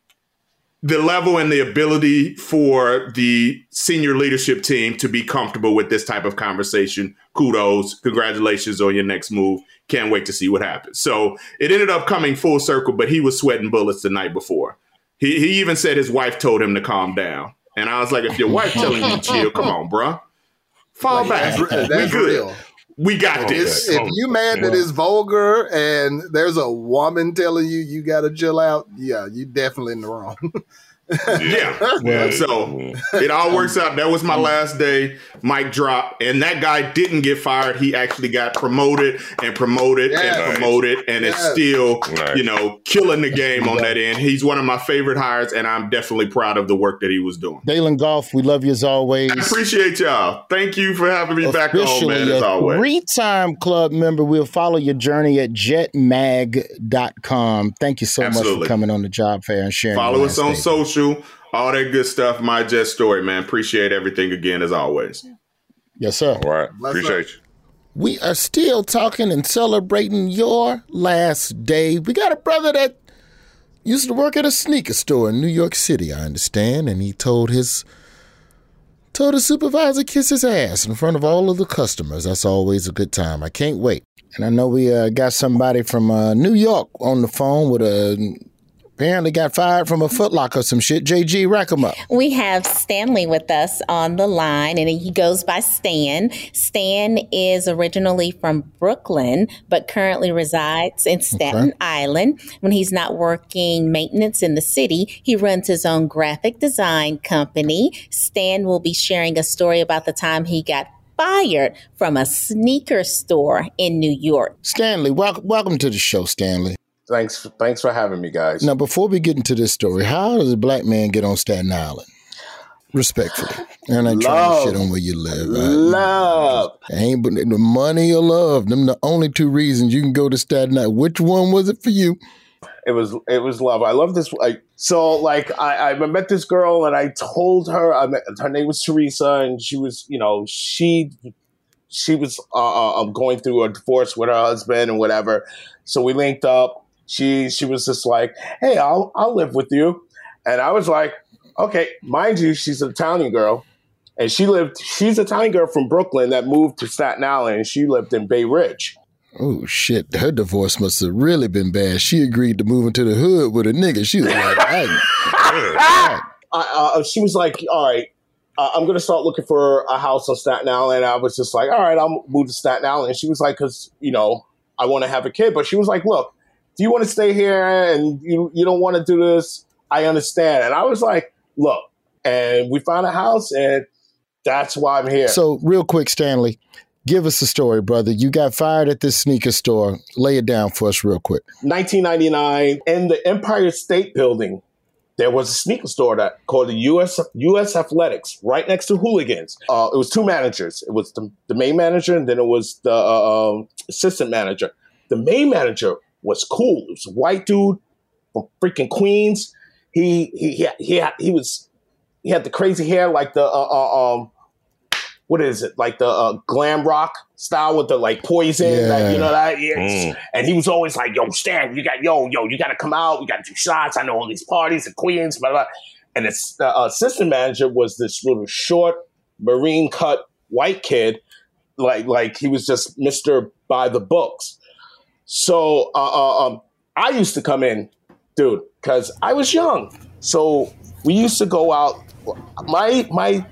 the level and the ability for the senior leadership team to be comfortable with this type of conversation. Kudos. Congratulations on your next move. Can't wait to see what happens. So it ended up coming full circle, but he was sweating bullets the night before. He, he even said his wife told him to calm down. And I was like, if your wife telling you to chill, come on, bro. Fall like, back. That's, that's we good. Real. We got this. If you mad that it's vulgar and there's a woman telling you you got to chill out, yeah, you definitely in the wrong. yeah. yeah. So it all works out. That was my last day. Mic drop. And that guy didn't get fired. He actually got promoted and promoted yeah. and nice. promoted and yeah. is still, nice. you know, killing the game on that end. He's one of my favorite hires, and I'm definitely proud of the work that he was doing. Dalen Goff, we love you as always. I appreciate y'all. Thank you for having me back on, man, as always. Three-time club member. We'll follow your journey at jet mag dot com. Thank you so Absolutely. much for coming on the job fair and sharing. Follow us on day. social. All that good stuff. My Jet Story, man. Appreciate everything again, as always. Yes, sir. All right. Bless Appreciate up. you. We are still talking and celebrating your last day. We got a brother that used to work at a sneaker store in New York City, I understand, and he told his told his supervisor kiss his ass in front of all of the customers. That's always a good time. I can't wait. And I know we uh, got somebody from uh, New York on the phone with a... apparently got fired from a Foot Locker, some shit. J G, rack him up. We have Stanley with us on the line, and he goes by Stan. Stan is originally from Brooklyn, but currently resides in Staten okay. Island. When he's not working maintenance in the city, he runs his own graphic design company. Stan will be sharing a story about the time he got fired from a sneaker store in New York. Stanley, welcome, welcome to the show, Stanley. Thanks, thanks for having me, guys. Now, before we get into this story, how does a black man get on Staten Island? Respectfully, and I trying to shit on where you live. Right? Love, ain't but the money or love. Them the only two reasons you can go to Staten Island. Which one was it for you? It was, it was love. I love this. Like, so, like, I, I met this girl, and I told her I met, her name was Teresa, and she was, you know, she. She was uh, going through a divorce with her husband and whatever. So we linked up. She she was just like, hey, I'll I'll live with you. And I was like, okay, mind you, she's an Italian girl. And she lived, she's a tiny girl from Brooklyn that moved to Staten Island, and she lived in Bay Ridge. Oh, shit. Her divorce must have really been bad. She agreed to move into the hood with a nigga. She was like, I, I, uh, she was like, all right, uh, I'm going to start looking for a house on Staten Island. And I was just like, all right, I'll move to Staten Island. And she was like, because, you know, I want to have a kid. But she was like, look, if you want to stay here and you, you don't want to do this, I understand. And I was like, look, and we found a house, and that's why I'm here. So real quick, Stanley, give us a story, brother. You got fired at this sneaker store. Lay it down for us real quick. nineteen ninety-nine, in the Empire State Building, there was a sneaker store that called the U S U S Athletics, right next to Hooligans. Uh, it was two managers. It was the, the main manager, and then it was the uh, um, assistant manager. The main manager was cool. It was a white dude from freaking Queens. He he he he, had, he was he had the crazy hair like the uh, uh, um what is it like the uh, glam rock style with the like Poison, Yeah. like, you know that. Yes. Mm. And he was always like, "Yo, Stan, you got yo yo, you got to come out. We got to do shots. I know all these parties in Queens." Blah blah. And its the uh, assistant manager was this little short marine cut white kid, like like he was just Mister by the books. So uh, uh, um, I used to come in, dude, because I was young. So we used to go out. My my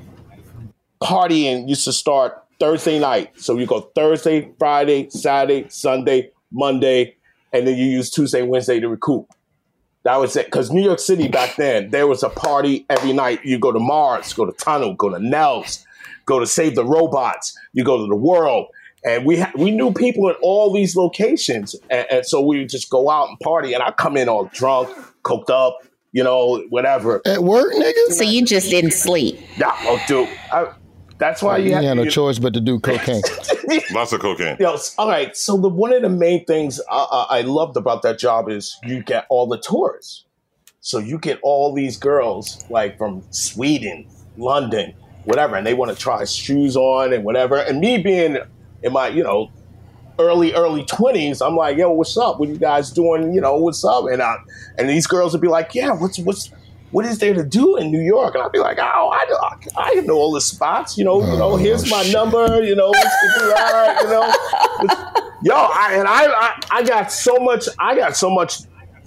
partying used to start Thursday night. So you go Thursday, Friday, Saturday, Sunday, Monday, and then you use Tuesday, Wednesday to recoup. That was it. Because New York City back then, there was a party every night. You go to Mars, go to Tunnel, go to Nels, go to Save the Robots, you go to the World. And we ha- we knew people in all these locations. And, and so we would just go out and party. And I'd come in all drunk, coked up, you know, whatever. At work, nigga? So you just didn't sleep. Yeah, oh, dude. I, that's why you, You have had no you, choice but to do cocaine. Lots of cocaine. Yo, all right. So the one of the main things I, I, I loved about that job is you get all the tourists. So you get all these girls like from Sweden, London, whatever, and they want to try shoes on and whatever. And me being in my, you know, early early twenties, I'm like, yo, what's up? What you guys doing? You know, what's up? And I, and these girls would be like, yeah, what's what's what is there to do in New York? And I'd be like, oh, I know, I know all the spots. You know, you know, here's my number. You know, what's the do right, you know, yo, I, and I, I, I got so much, I got so much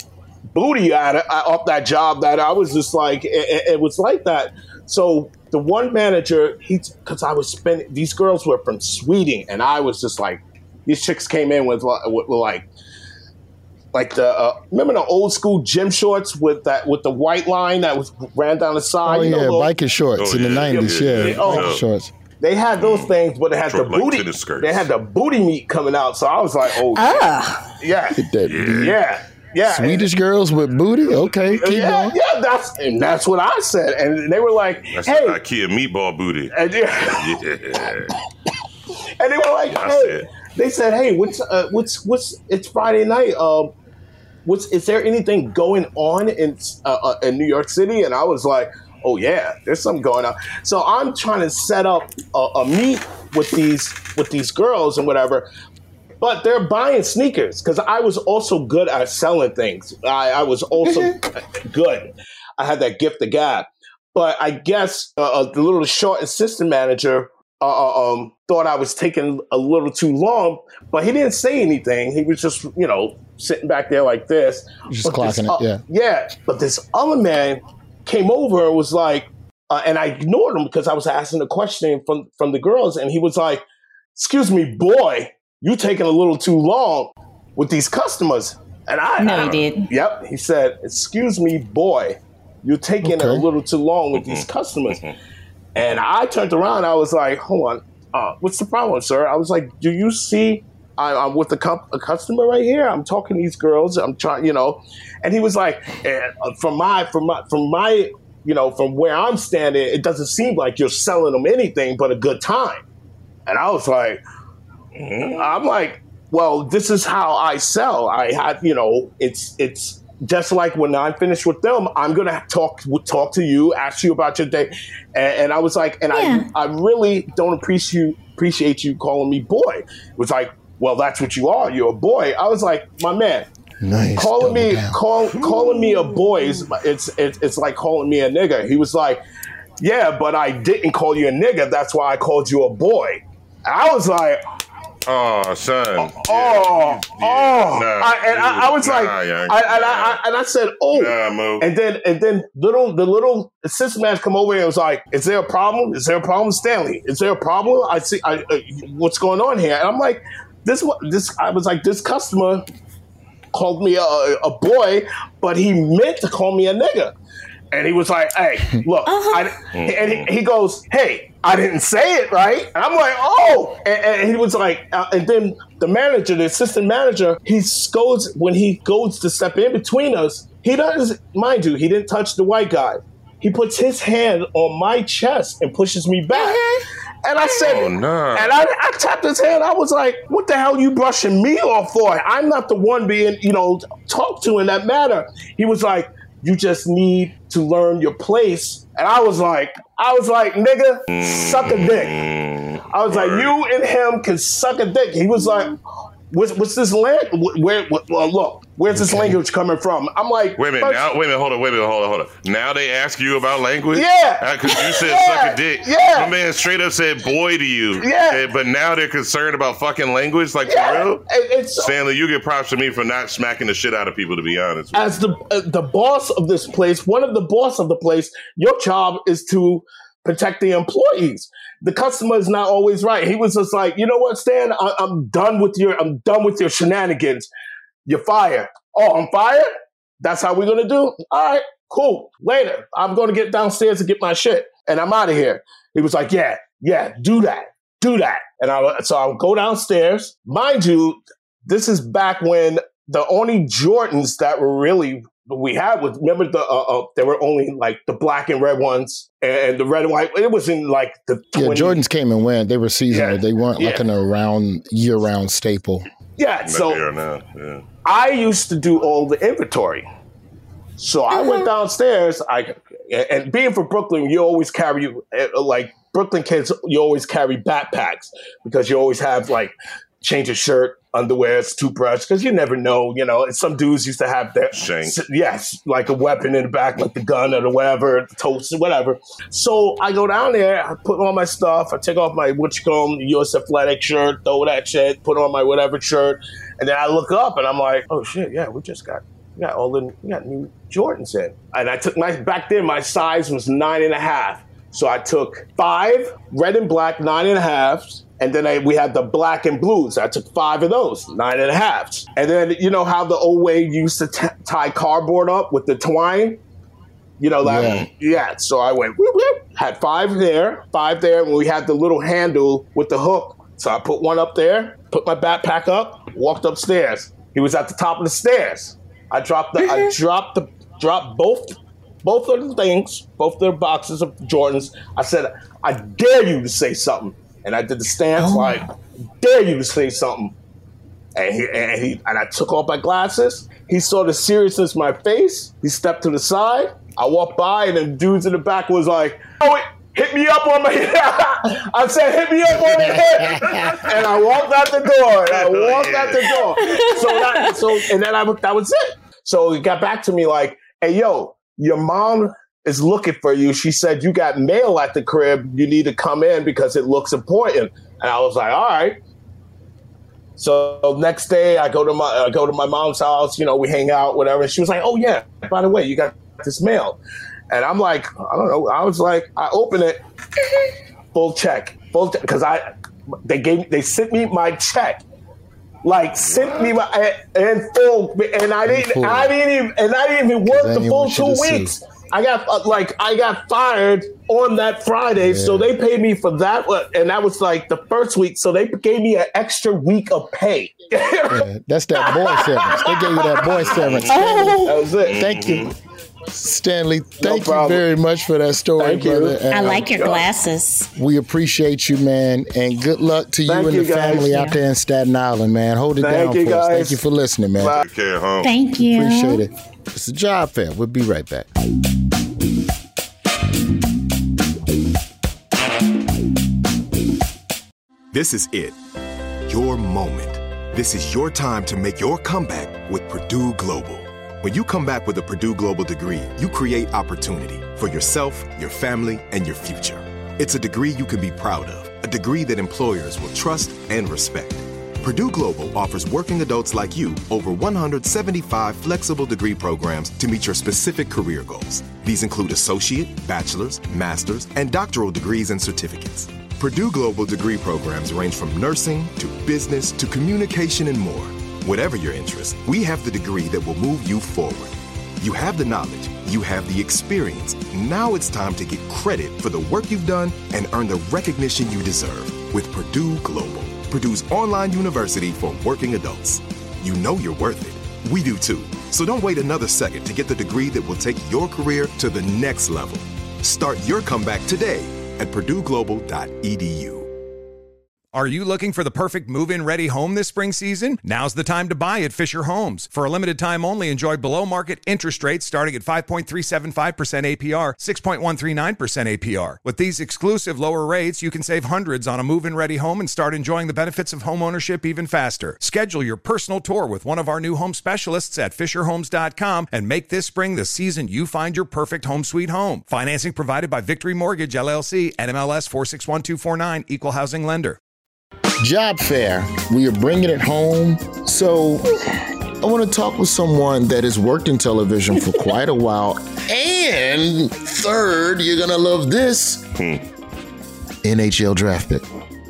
booty out of, off that job that I was just like, it, it was like that. So the one manager, he, because I was spending, these girls were from Sweden, and I was just like, these chicks came in with, with, with like, like the uh, remember the old school gym shorts with that with the white line that was ran down the side. Oh, you know, yeah, little, biker shorts Oh, in the yeah, nineties, yeah, yeah. yeah. Oh. Biker shorts. They had those things, but they had Short, the like booty. tennis skirts. They had the booty meat coming out, so I was like, oh, Ah. yeah, Hit that beat. yeah, yeah. Swedish girls with booty? Okay, keep yeah, going. yeah, that's and that's what I said, and they were like, That's "Hey," the IKEA meatball booty. and, yeah, Yeah. and they were like, That's "Hey," it. they said, "Hey, what's uh, what's what's it's Friday night? Um, what's is there anything going on in uh, uh, in New York City?" And I was like, "Oh yeah, there's something going on." So I'm trying to set up a, a meet with these with these girls and whatever. But they're buying sneakers because I was also good at selling things. I, I was also good. I had that gift of gab. But I guess uh, uh, the little short assistant manager uh, uh, um, thought I was taking a little too long, but he didn't say anything. He was just, you know, sitting back there like this. Just But this, clocking uh, it, yeah. Yeah. But this other man came over and was like, uh, and I ignored him because I was asking a question from, from the girls. And he was like, "Excuse me, boy, you taking a little too long with these customers." And I No, I, he didn't. Yep. He said, "Excuse me, boy, you're taking Okay. it a little too long with these customers." And I turned around. I was like, "Hold on, uh, what's the problem, sir?" I was like, "Do you see I, I'm with a, comp- a customer right here? I'm talking to these girls. I'm trying, you know." And he was like, eh, "From my, from my, from my, you know, from where I'm standing, it doesn't seem like you're selling them anything but a good time." And I was like, I'm like, well, this is how I sell. I had, you know, it's it's just like when I'm finished with them, I'm gonna talk talk to you, ask you about your day, and, and I was like, and Yeah. I I really don't appreciate appreciate you calling me boy. It was like, well, that's what you are. You're a boy. I was like, my man. Nice. Calling double me down. call, calling me a boy is it's, it's it's like calling me a nigger. He was like, yeah, but I didn't call you a nigga. That's why I called you a boy. I was like, oh, son. Oh, yeah, oh. Yeah, nah, I, and I, I was nah, like, I, and, nah. I, I, and I said, oh. Nah, and then and then little the little assistant manager come over and was like, is there a problem? Is there a problem, Stanley? Is there a problem? I see. I, uh, what's going on here? And I'm like, this. This. I was like, this customer called me a, a boy, but he meant to call me a nigga. And he was like, hey, look. Uh-huh. I, and he, he goes, hey, I didn't say it, right? And I'm like, oh. And, and he was like, uh, and then the manager, the assistant manager, he goes, when he goes to step in between us, he doesn't, mind you, he didn't touch the white guy. He puts his hand on my chest and pushes me back. And I said, oh, no. and I, I tapped his hand. I was like, what the hell are you brushing me off for? I'm not the one being, you know, talked to in that matter. He was like, you just need to learn your place. And I was like, I was like, nigga, suck a dick. I was like, you and him can suck a dick. He was like, what's, what's this language? Where, where, well, look, where's this language coming from? I'm like, wait a minute, now, wait a minute, hold on, wait a minute, hold on, hold on. Now they ask you about language? Yeah. Because you said yeah. suck a dick. Yeah. My man straight up said boy to you. Yeah. But now they're concerned about fucking language? Like, yeah. for real? It, it's, Stanley, you get props to me for not smacking the shit out of people, to be honest. As the uh, the boss of this place, one of the boss of the place, your job is to protect the employees. The customer is not always right. He was just like, you know what, Stan? I- I'm done with your I'm done with your shenanigans. You're fired. Oh, I'm fired? That's how we're gonna do? All right, cool. Later, I'm gonna get downstairs and get my shit, and I'm out of here. He was like, yeah, yeah, do that, do that. And I so I'll go downstairs. Mind you, this is back when the only Jordans that were really we had was, remember the uh, uh, there were only like the black and red ones and the red and white. It was in like the yeah. Jordans came and went. They were seasonal. Yeah. They weren't Yeah. like an around year round staple. Yeah. So now. Yeah. I used to do all the inventory. So I went downstairs. I and being from Brooklyn, you always carry like Brooklyn kids. You always carry backpacks because you always have like change of shirt, underwear, toothbrush, because you never know, you know. And some dudes used to have their Shank. yes, like a weapon in the back, like the gun or the whatever, the toast, whatever. So I go down there, I put on my stuff, I take off my what you call them, U S Athletic shirt, throw that shit, put on my whatever shirt, and then I look up and I'm like, oh shit, yeah, we just got we got all the we got new Jordans in. And I took my back then my size was nine and a half. So I took five red and black nine and a halves. And then I, we had the black and blues. I took five of those, nine and a halves. And then, you know how the old way you used to t- tie cardboard up with the twine? You know, that, yeah. yeah. So I went, whoop, whoop, had five there, five there. And we had the little handle with the hook. So I put one up there, put my backpack up, walked upstairs. He was at the top of the stairs. I dropped the, I dropped the, dropped both, both of the things, both the boxes of Jordans. I said, I dare you to say something. And I did the stance oh. like, dare you to say something. And he, and he and I took off my glasses. He saw the seriousness in my face. He stepped to the side. I walked by, and then dudes in the back was like, oh, wait, hit me up on my hip. I said, hit me up on the hip. And I walked out the door. And I walked yeah. out the door. So, that, so and then I, that was it. So he got back to me like, hey, yo, your mom is looking for you. She said, you got mail at the crib. You need to come in because it looks important. And I was like, all right. So next day I go to my, I go to my mom's house, you know, we hang out, whatever. And she was like, oh yeah, by the way, you got this mail. And I'm like, I don't know. I was like, I open it, full check, full check. Cause I, they gave, they sent me my check. Like sent me my, and full, and I didn't, I didn't even, and I didn't even work the full two weeks. See. I got uh, like I got fired on that Friday, yeah. so they paid me for that, and that was like the first week. So they gave me an extra week of pay. yeah, that's that boy severance. They gave you that boy severance. Oh. That was it. Thank you, Stanley. Thank no you very much for that story, thank brother. I like your glasses. We appreciate you, man, and good luck to you thank and you the family guys. out there in Staten Island, man. Hold it thank down you for guys. us. Thank you for listening, man. Take care, home. Thank you. Appreciate it. It's a job fair. We'll be right back. This is it. Your moment. This is your time to make your comeback with Purdue Global. When you come back with a Purdue Global degree, you create opportunity for yourself, your family, and your future. It's a degree you can be proud of, a degree that employers will trust and respect. Purdue Global offers working adults like you over one hundred seventy-five flexible degree programs to meet your specific career goals. These include associate, bachelor's, master's, and doctoral degrees and certificates. Purdue Global degree programs range from nursing to business to communication and more. Whatever your interest, we have the degree that will move you forward. You have the knowledge, you have the experience. Now it's time to get credit for the work you've done and earn the recognition you deserve with Purdue Global, Purdue's online university for working adults. You know you're worth it. We do too. So don't wait another second to get the degree that will take your career to the next level. Start your comeback today at purdue global dot e d u. Are you looking for the perfect move-in ready home this spring season? Now's the time to buy at Fisher Homes. For a limited time only, enjoy below-market interest rates starting at five point three seven five percent A P R, six point one three nine percent A P R. With these exclusive lower rates, you can save hundreds on a move-in ready home and start enjoying the benefits of home ownership even faster. Schedule your personal tour with one of our new home specialists at fisher homes dot com and make this spring the season you find your perfect home sweet home. Financing provided by Victory Mortgage, L L C, N M L S four six one two four nine, Equal Housing Lender. Job fair. We are bringing it home. So I want to talk with someone that has worked in television for quite a while. And third, you're going to love this. Hmm. N H L draft pick.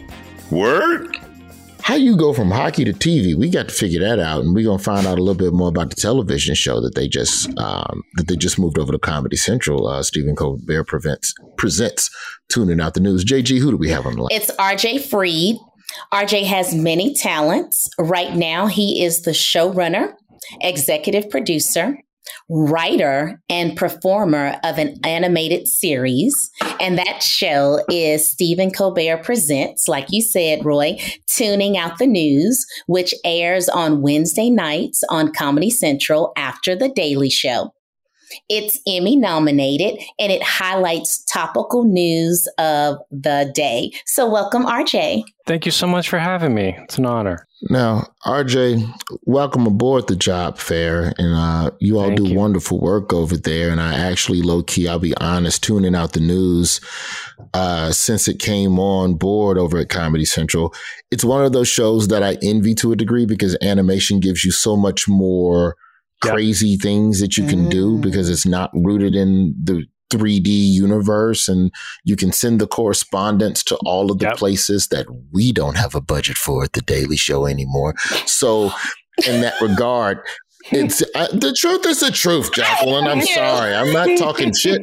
Word? How you go from hockey to T V? We got to figure that out, and we're gonna find out a little bit more about the television show that they just um, that they just moved over to Comedy Central. Uh, Stephen Colbert presents presents Tuning Out the News. J G, who do we have on the line? It's R J Freed. R J has many talents. Right now, he is the showrunner, executive producer, writer, and performer of an animated series. And that show is Stephen Colbert Presents, like you said, Roy, Tuning Out the News, which airs on Wednesday nights on Comedy Central after The Daily Show. It's Emmy nominated, and it highlights topical news of the day. So welcome, R J. Thank you so much for having me. It's an honor. Now, R J, welcome aboard the job fair. And uh, you all Thank do you. wonderful work over there. And I actually, low key, I'll be honest, tuning out the news uh, since it came on board over at Comedy Central. It's one of those shows that I envy to a degree because animation gives you so much more crazy yep. things that you can mm. do because it's not rooted in the three D universe, and you can send the correspondence to all of the yep. places that we don't have a budget for at the Daily Show anymore. So in that regard, it's uh, the truth is the truth, Jacqueline. I'm sorry. I'm not talking shit.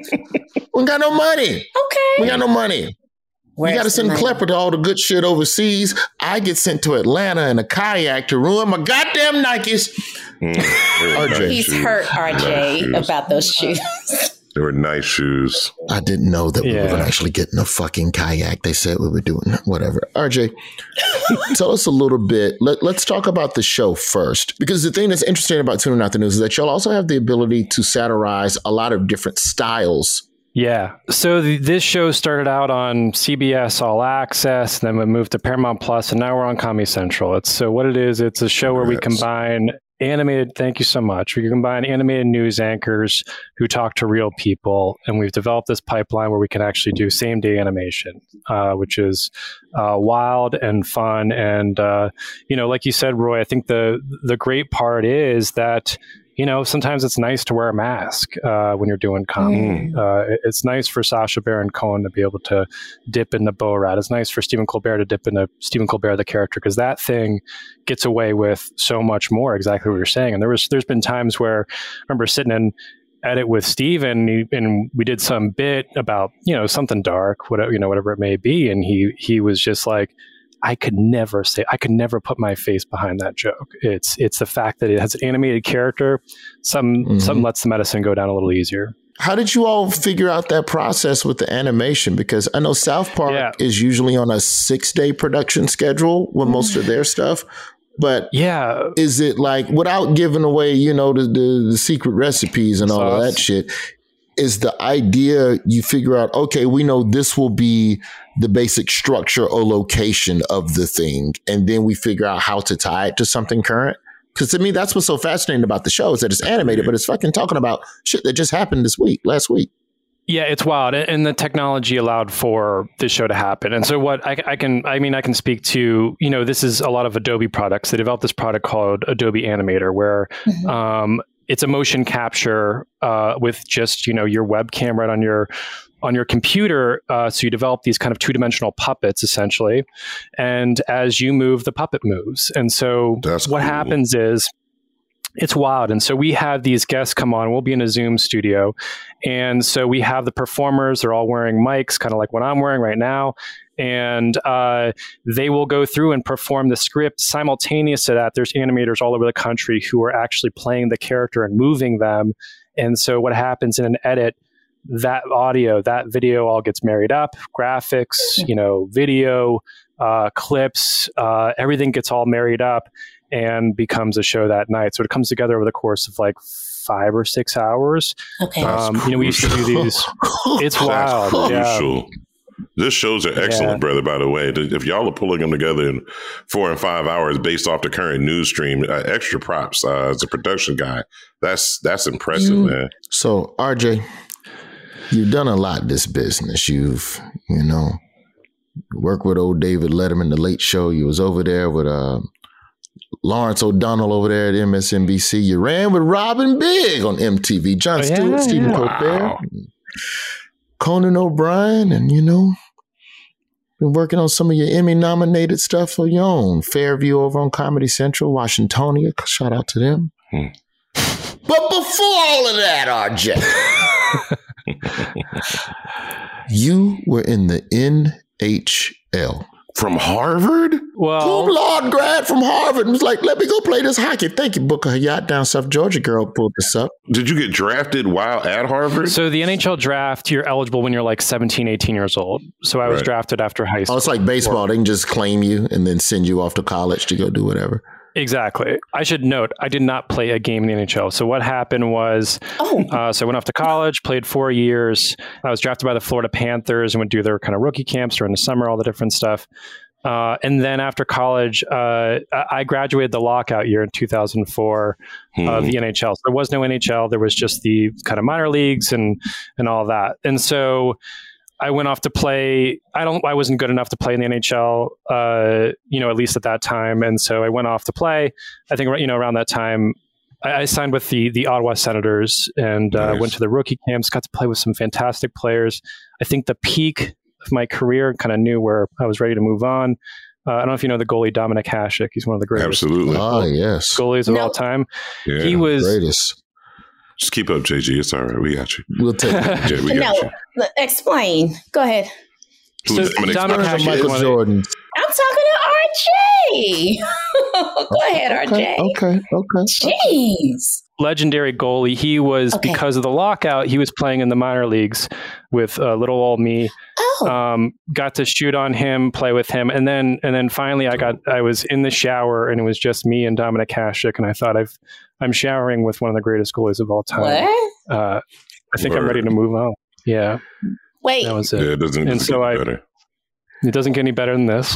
We got no money. Okay. We got no money. Where's you got to send Klepper to all the good shit overseas. I get sent to Atlanta in a kayak to ruin my goddamn Nikes. Mm, R J. He's shoes. hurt, R J, nice about those shoes. They were nice shoes. I didn't know that yeah. we were actually getting a fucking kayak. They said we were doing whatever. R J, tell us a little bit. Let, let's talk about the show first. Because the thing that's interesting about Tuning Out the News is that y'all also have the ability to satirize a lot of different styles. Yeah. So the, this show started out on C B S All Access, then we moved to Paramount Plus, and now we're on Comedy Central. It's so what it is, it's a show where we combine animated, thank you so much. We combine animated news anchors who talk to real people, and we've developed this pipeline where we can actually do same day animation, uh, which is uh, wild and fun. And, uh, you know, like you said, Roy, I think the the great part is that you know, sometimes it's nice to wear a mask uh, when you're doing comedy. Mm. Uh, it's nice for Sacha Baron Cohen to be able to dip into Borat. It's nice for Stephen Colbert to dip into Stephen Colbert, the character, because that thing gets away with so much more, exactly what you're saying. And there was, there's been times where I remember sitting in edit with Stephen, and, he, and we did some bit about, you know, something dark, whatever, you know, whatever it may be. And he, he was just like, I could never say, I could never put my face behind that joke. It's it's the fact that it has an animated character. Some mm-hmm. some lets the medicine go down a little easier. How did you all figure out that process with the animation? Because I know South Park yeah. is usually on a six-day production schedule with most of their stuff. But yeah, is it like, without giving away, you know, the, the, the secret recipes and all Sauce. of that shit, is the idea you figure out, okay, we know this will be the basic structure or location of the thing, and then we figure out how to tie it to something current? Because to me, that's what's so fascinating about the show is that it's animated, but it's fucking talking about shit that just happened this week, last week. Yeah, it's wild. And the technology allowed for this show to happen. And so what I, I can, I mean, I can speak to, you know, this is a lot of Adobe products. They developed this product called Adobe Animator, where mm-hmm. um, it's a motion capture uh, with just, you know, your webcam right on your on your computer. Uh, so you develop these kind of two-dimensional puppets, essentially. And as you move, the puppet moves. And so That's what cool. happens is, it's wild. And so we have these guests come on, we'll be in a Zoom studio. And so we have the performers, they're all wearing mics, kind of like what I'm wearing right now. And uh, they will go through and perform the script. Simultaneous to that, there's animators all over the country who are actually playing the character and moving them. And so what happens in an edit, that audio, that video all gets married up, graphics, you know, video, uh, clips, uh, everything gets all married up and becomes a show that night. So it comes together over the course of like five or six hours. Okay. Um, you know, we used to do these. It's wild. Crucial. Yeah. This shows are excellent, Yeah. brother, by the way. If y'all are pulling them together in four and five hours based off the current news stream, uh, extra props uh, as a production guy. That's that's impressive, You- man. So, R J, you've done a lot in this business. You've, you know, worked with old David Letterman, The Late Show. You was over there with uh, Lawrence O'Donnell over there at M S N B C. You ran with Robin Big on M T V. Jon Oh, yeah, Stewart, Stephen yeah. Colbert, Wow. Conan O'Brien, and, you know, been working on some of your Emmy-nominated stuff for your own. Fairview over on Comedy Central, Washingtonia. Shout out to them. Hmm. But before all of that, R J, you were in the N H L. From Harvard? Well, Cum laude grad from Harvard and was like, let me go play this hockey. Thank you, Booker Hayat down South Georgia girl pulled this up. Did you get drafted while at Harvard? so the N H L draft, you're eligible when you're like seventeen, eighteen years old. So I was Right. drafted after high school. Oh, it's like baseball. They can just claim you and then send you off to college to go do whatever. Exactly. I should note, I did not play a game in the N H L. So what happened was, Oh, uh, so I went off to college, played four years. I was drafted by the Florida Panthers and would do their kind of rookie camps during the summer, all the different stuff. Uh, and then after college, uh, I I graduated the lockout year in two thousand four of Hmm. the N H L. So there was no N H L. There was just the kind of minor leagues and and all that. And so I went off to play. I don't. I wasn't good enough to play in the N H L. Uh, you know, at least at that time. And so I went off to play. I think you know around that time, I, I signed with the the Ottawa Senators and uh, Nice. went to the rookie camps. Got to play with some fantastic players. I think the peak of my career, kind of knew where I was ready to move on. Uh, I don't know if you know the goalie Dominic Hasek. He's one of the greatest Absolutely. Oh, yes. goalies of No. all time. Yeah. He was. Greatest. Just keep up, J G. It's all right. We got you. We'll take it. Yeah, we got no. you. l- Explain. Go ahead. Who's So Dominic Dominic Hasek? Hasek- Michael one of the- Jordan. I'm talking to R J. Go ahead, R J. Okay, okay, okay. Jeez. Legendary goalie. He was, Okay. because of the lockout, he was playing in the minor leagues with uh, little old me. Oh, Um, got to shoot on him, play with him, and then and then finally I got I was in the shower and it was just me and Dominic Hasek, and I thought I've I'm showering with one of the greatest goalies of all time. what? Uh, I think I'm Word. ready to move on. Yeah, Wait. that was Yeah, it. it doesn't, And doesn't so get I- better. It doesn't get any better than this.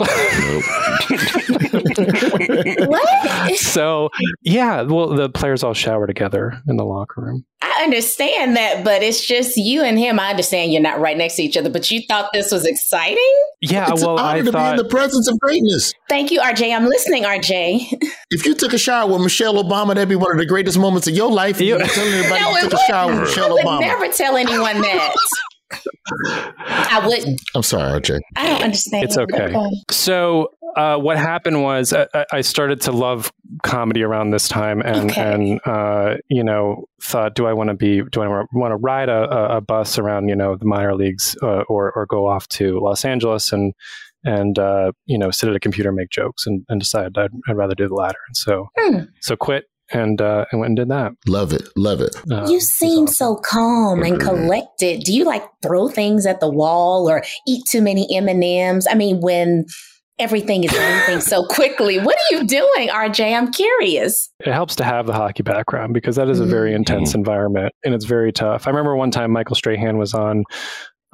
Nope. What? So yeah, well, the players all shower together in the locker room. I understand that, but it's just you and him. I understand you're not right next to each other, but you thought this was exciting? Yeah, It's well, an honor I to thought be in the presence of greatness. Thank you, R J. I'm listening, R J. If you took a shower with Michelle Obama, that'd be one of the greatest moments of your life. And You- you're telling everybody No, you it took a wouldn't. shower with I Michelle would Obama. never tell anyone that. I wouldn't. I'm sorry, R J. I don't understand. It's okay. So uh, what happened was I, I started to love comedy around this time, and Okay. and uh, you know thought, do I want to be? Do I want to ride a, a- a bus around you know the minor leagues, uh, or or go off to Los Angeles and and uh, you know sit at a computer and make jokes, and, and decided I'd, I'd rather do the latter, and so Hmm. so quit and uh, and went and did that. Love it. Love it. Uh, You it's seem awesome. so calm and collected. Do you like throw things at the wall or eat too many M and M's? I mean, when everything is moving so quickly, what are you doing, R J? I'm curious. It helps to have the hockey background because that is a very intense environment and it's very tough. I remember one time Michael Strahan was on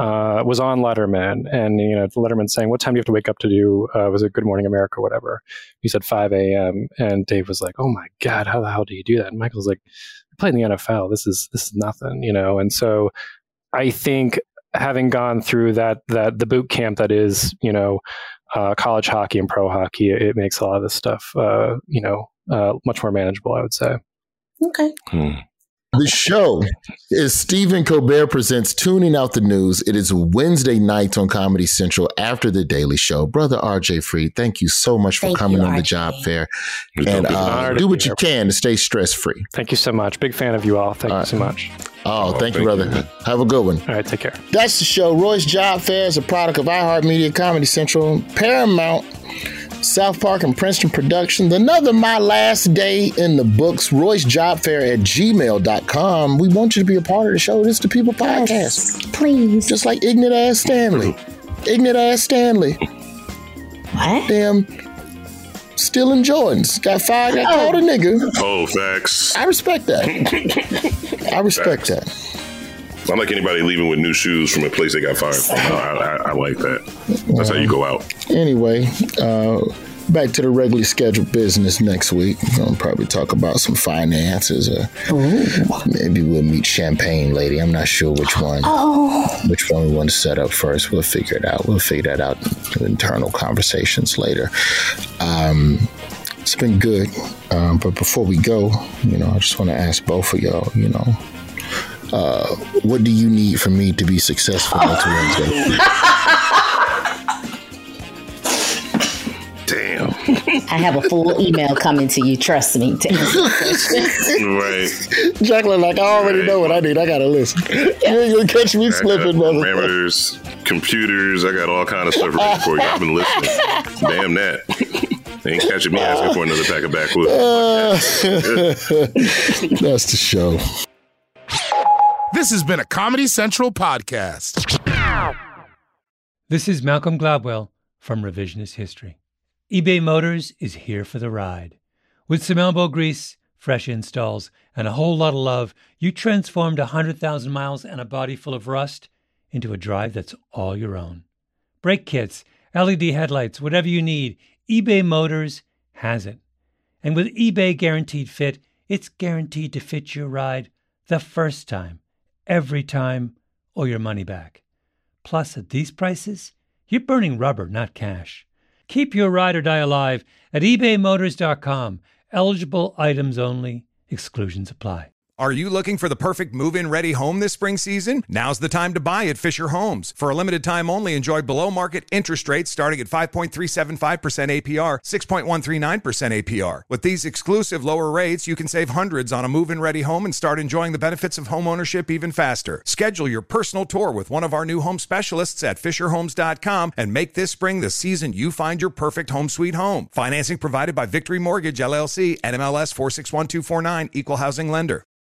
uh, was on Letterman, and you know, Letterman saying, "What time do you have to wake up to do? Uh, was it Good Morning America or whatever?" He said five a.m. and Dave was like, "Oh my God, how the hell do you do that?" And Michael's like, "I played in the N F L. This is this is nothing," you know. And so, I think having gone through that that the boot camp that is, you know, uh, college hockey and pro hockey, it, it makes a lot of this stuff, uh, you know, uh, much more manageable, I would say. Okay. Hmm. The show is Stephen Colbert Presents Tuning Out the News. It is Wednesday nights on Comedy Central after The Daily Show. Brother R J Freed, thank you so much for Thank coming you, on the R J. job fair. It's And an honor uh, to do be what you here. can to stay stress-free. Thank you so much. Big fan of you all. Thank All you right. so much. Oh, Oh, thank you, thank brother. you. Have a good one. All right, take care. That's the show. Roy's Job Fair is a product of iHeartMedia, Comedy Central, Paramount, South Park, and Princeton Productions. Another My Last Day in the Books. Roy's Job Fair at gmail dot com. We want you to be a part of the show. This is the People Podcast. Yes, please. Just like Ignorant Ass Stanley. Ignorant Ass Stanley. What? Damn. Stealing Jordans. Got fired, got called a nigga. Oh, facts. I respect that. I respect that. Not like anybody leaving with new shoes from a place they got fired from. No, I, I, I like that. That's how you go out. Anyway, uh, back to the regularly scheduled business next week. We're going to probably talk about some finances. Or maybe we'll meet Champagne Lady. I'm not sure which one. Oh. Which one we want to set up first. We'll figure it out. We'll figure that out in internal conversations later. Um, it's been good. Um, but before we go, you know, I just want to ask both of y'all, you know, uh, what do you need from me to be successful next Wednesday? Damn. I have a full email coming to you. Trust me. To answer the question. Right. Jacqueline, like, I already know what I need. I got to listen. You ain't going to catch me I got slipping, brother. parameters, computers. I got all kind of stuff ready for you. I've been listening. Damn that. They ain't catching me asking for another pack of backwoods. That's the show. This has been a Comedy Central podcast. This is Malcolm Gladwell from Revisionist History. eBay Motors is here for the ride. With some elbow grease, fresh installs, and a whole lot of love, you transformed one hundred thousand miles and a body full of rust into a drive that's all your own. Brake kits, L E D headlights, whatever you need, eBay Motors has it. And with eBay Guaranteed Fit, it's guaranteed to fit your ride the first time, every time, or your money back. Plus, at these prices, you're burning rubber, not cash. Keep your ride or die alive at ebay motors dot com. Eligible items only. Exclusions apply. Are you looking for the perfect move-in ready home this spring season? Now's the time to buy at Fisher Homes. For a limited time only, enjoy below-market interest rates starting at five point three seven five percent A P R, six point one three nine percent A P R. With these exclusive lower rates, you can save hundreds on a move-in ready home and start enjoying the benefits of homeownership even faster. Schedule your personal tour with one of our new home specialists at fisher homes dot com and make this spring the season you find your perfect home sweet home. Financing provided by Victory Mortgage, L L C, N M L S four six one two four nine, Equal Housing Lender.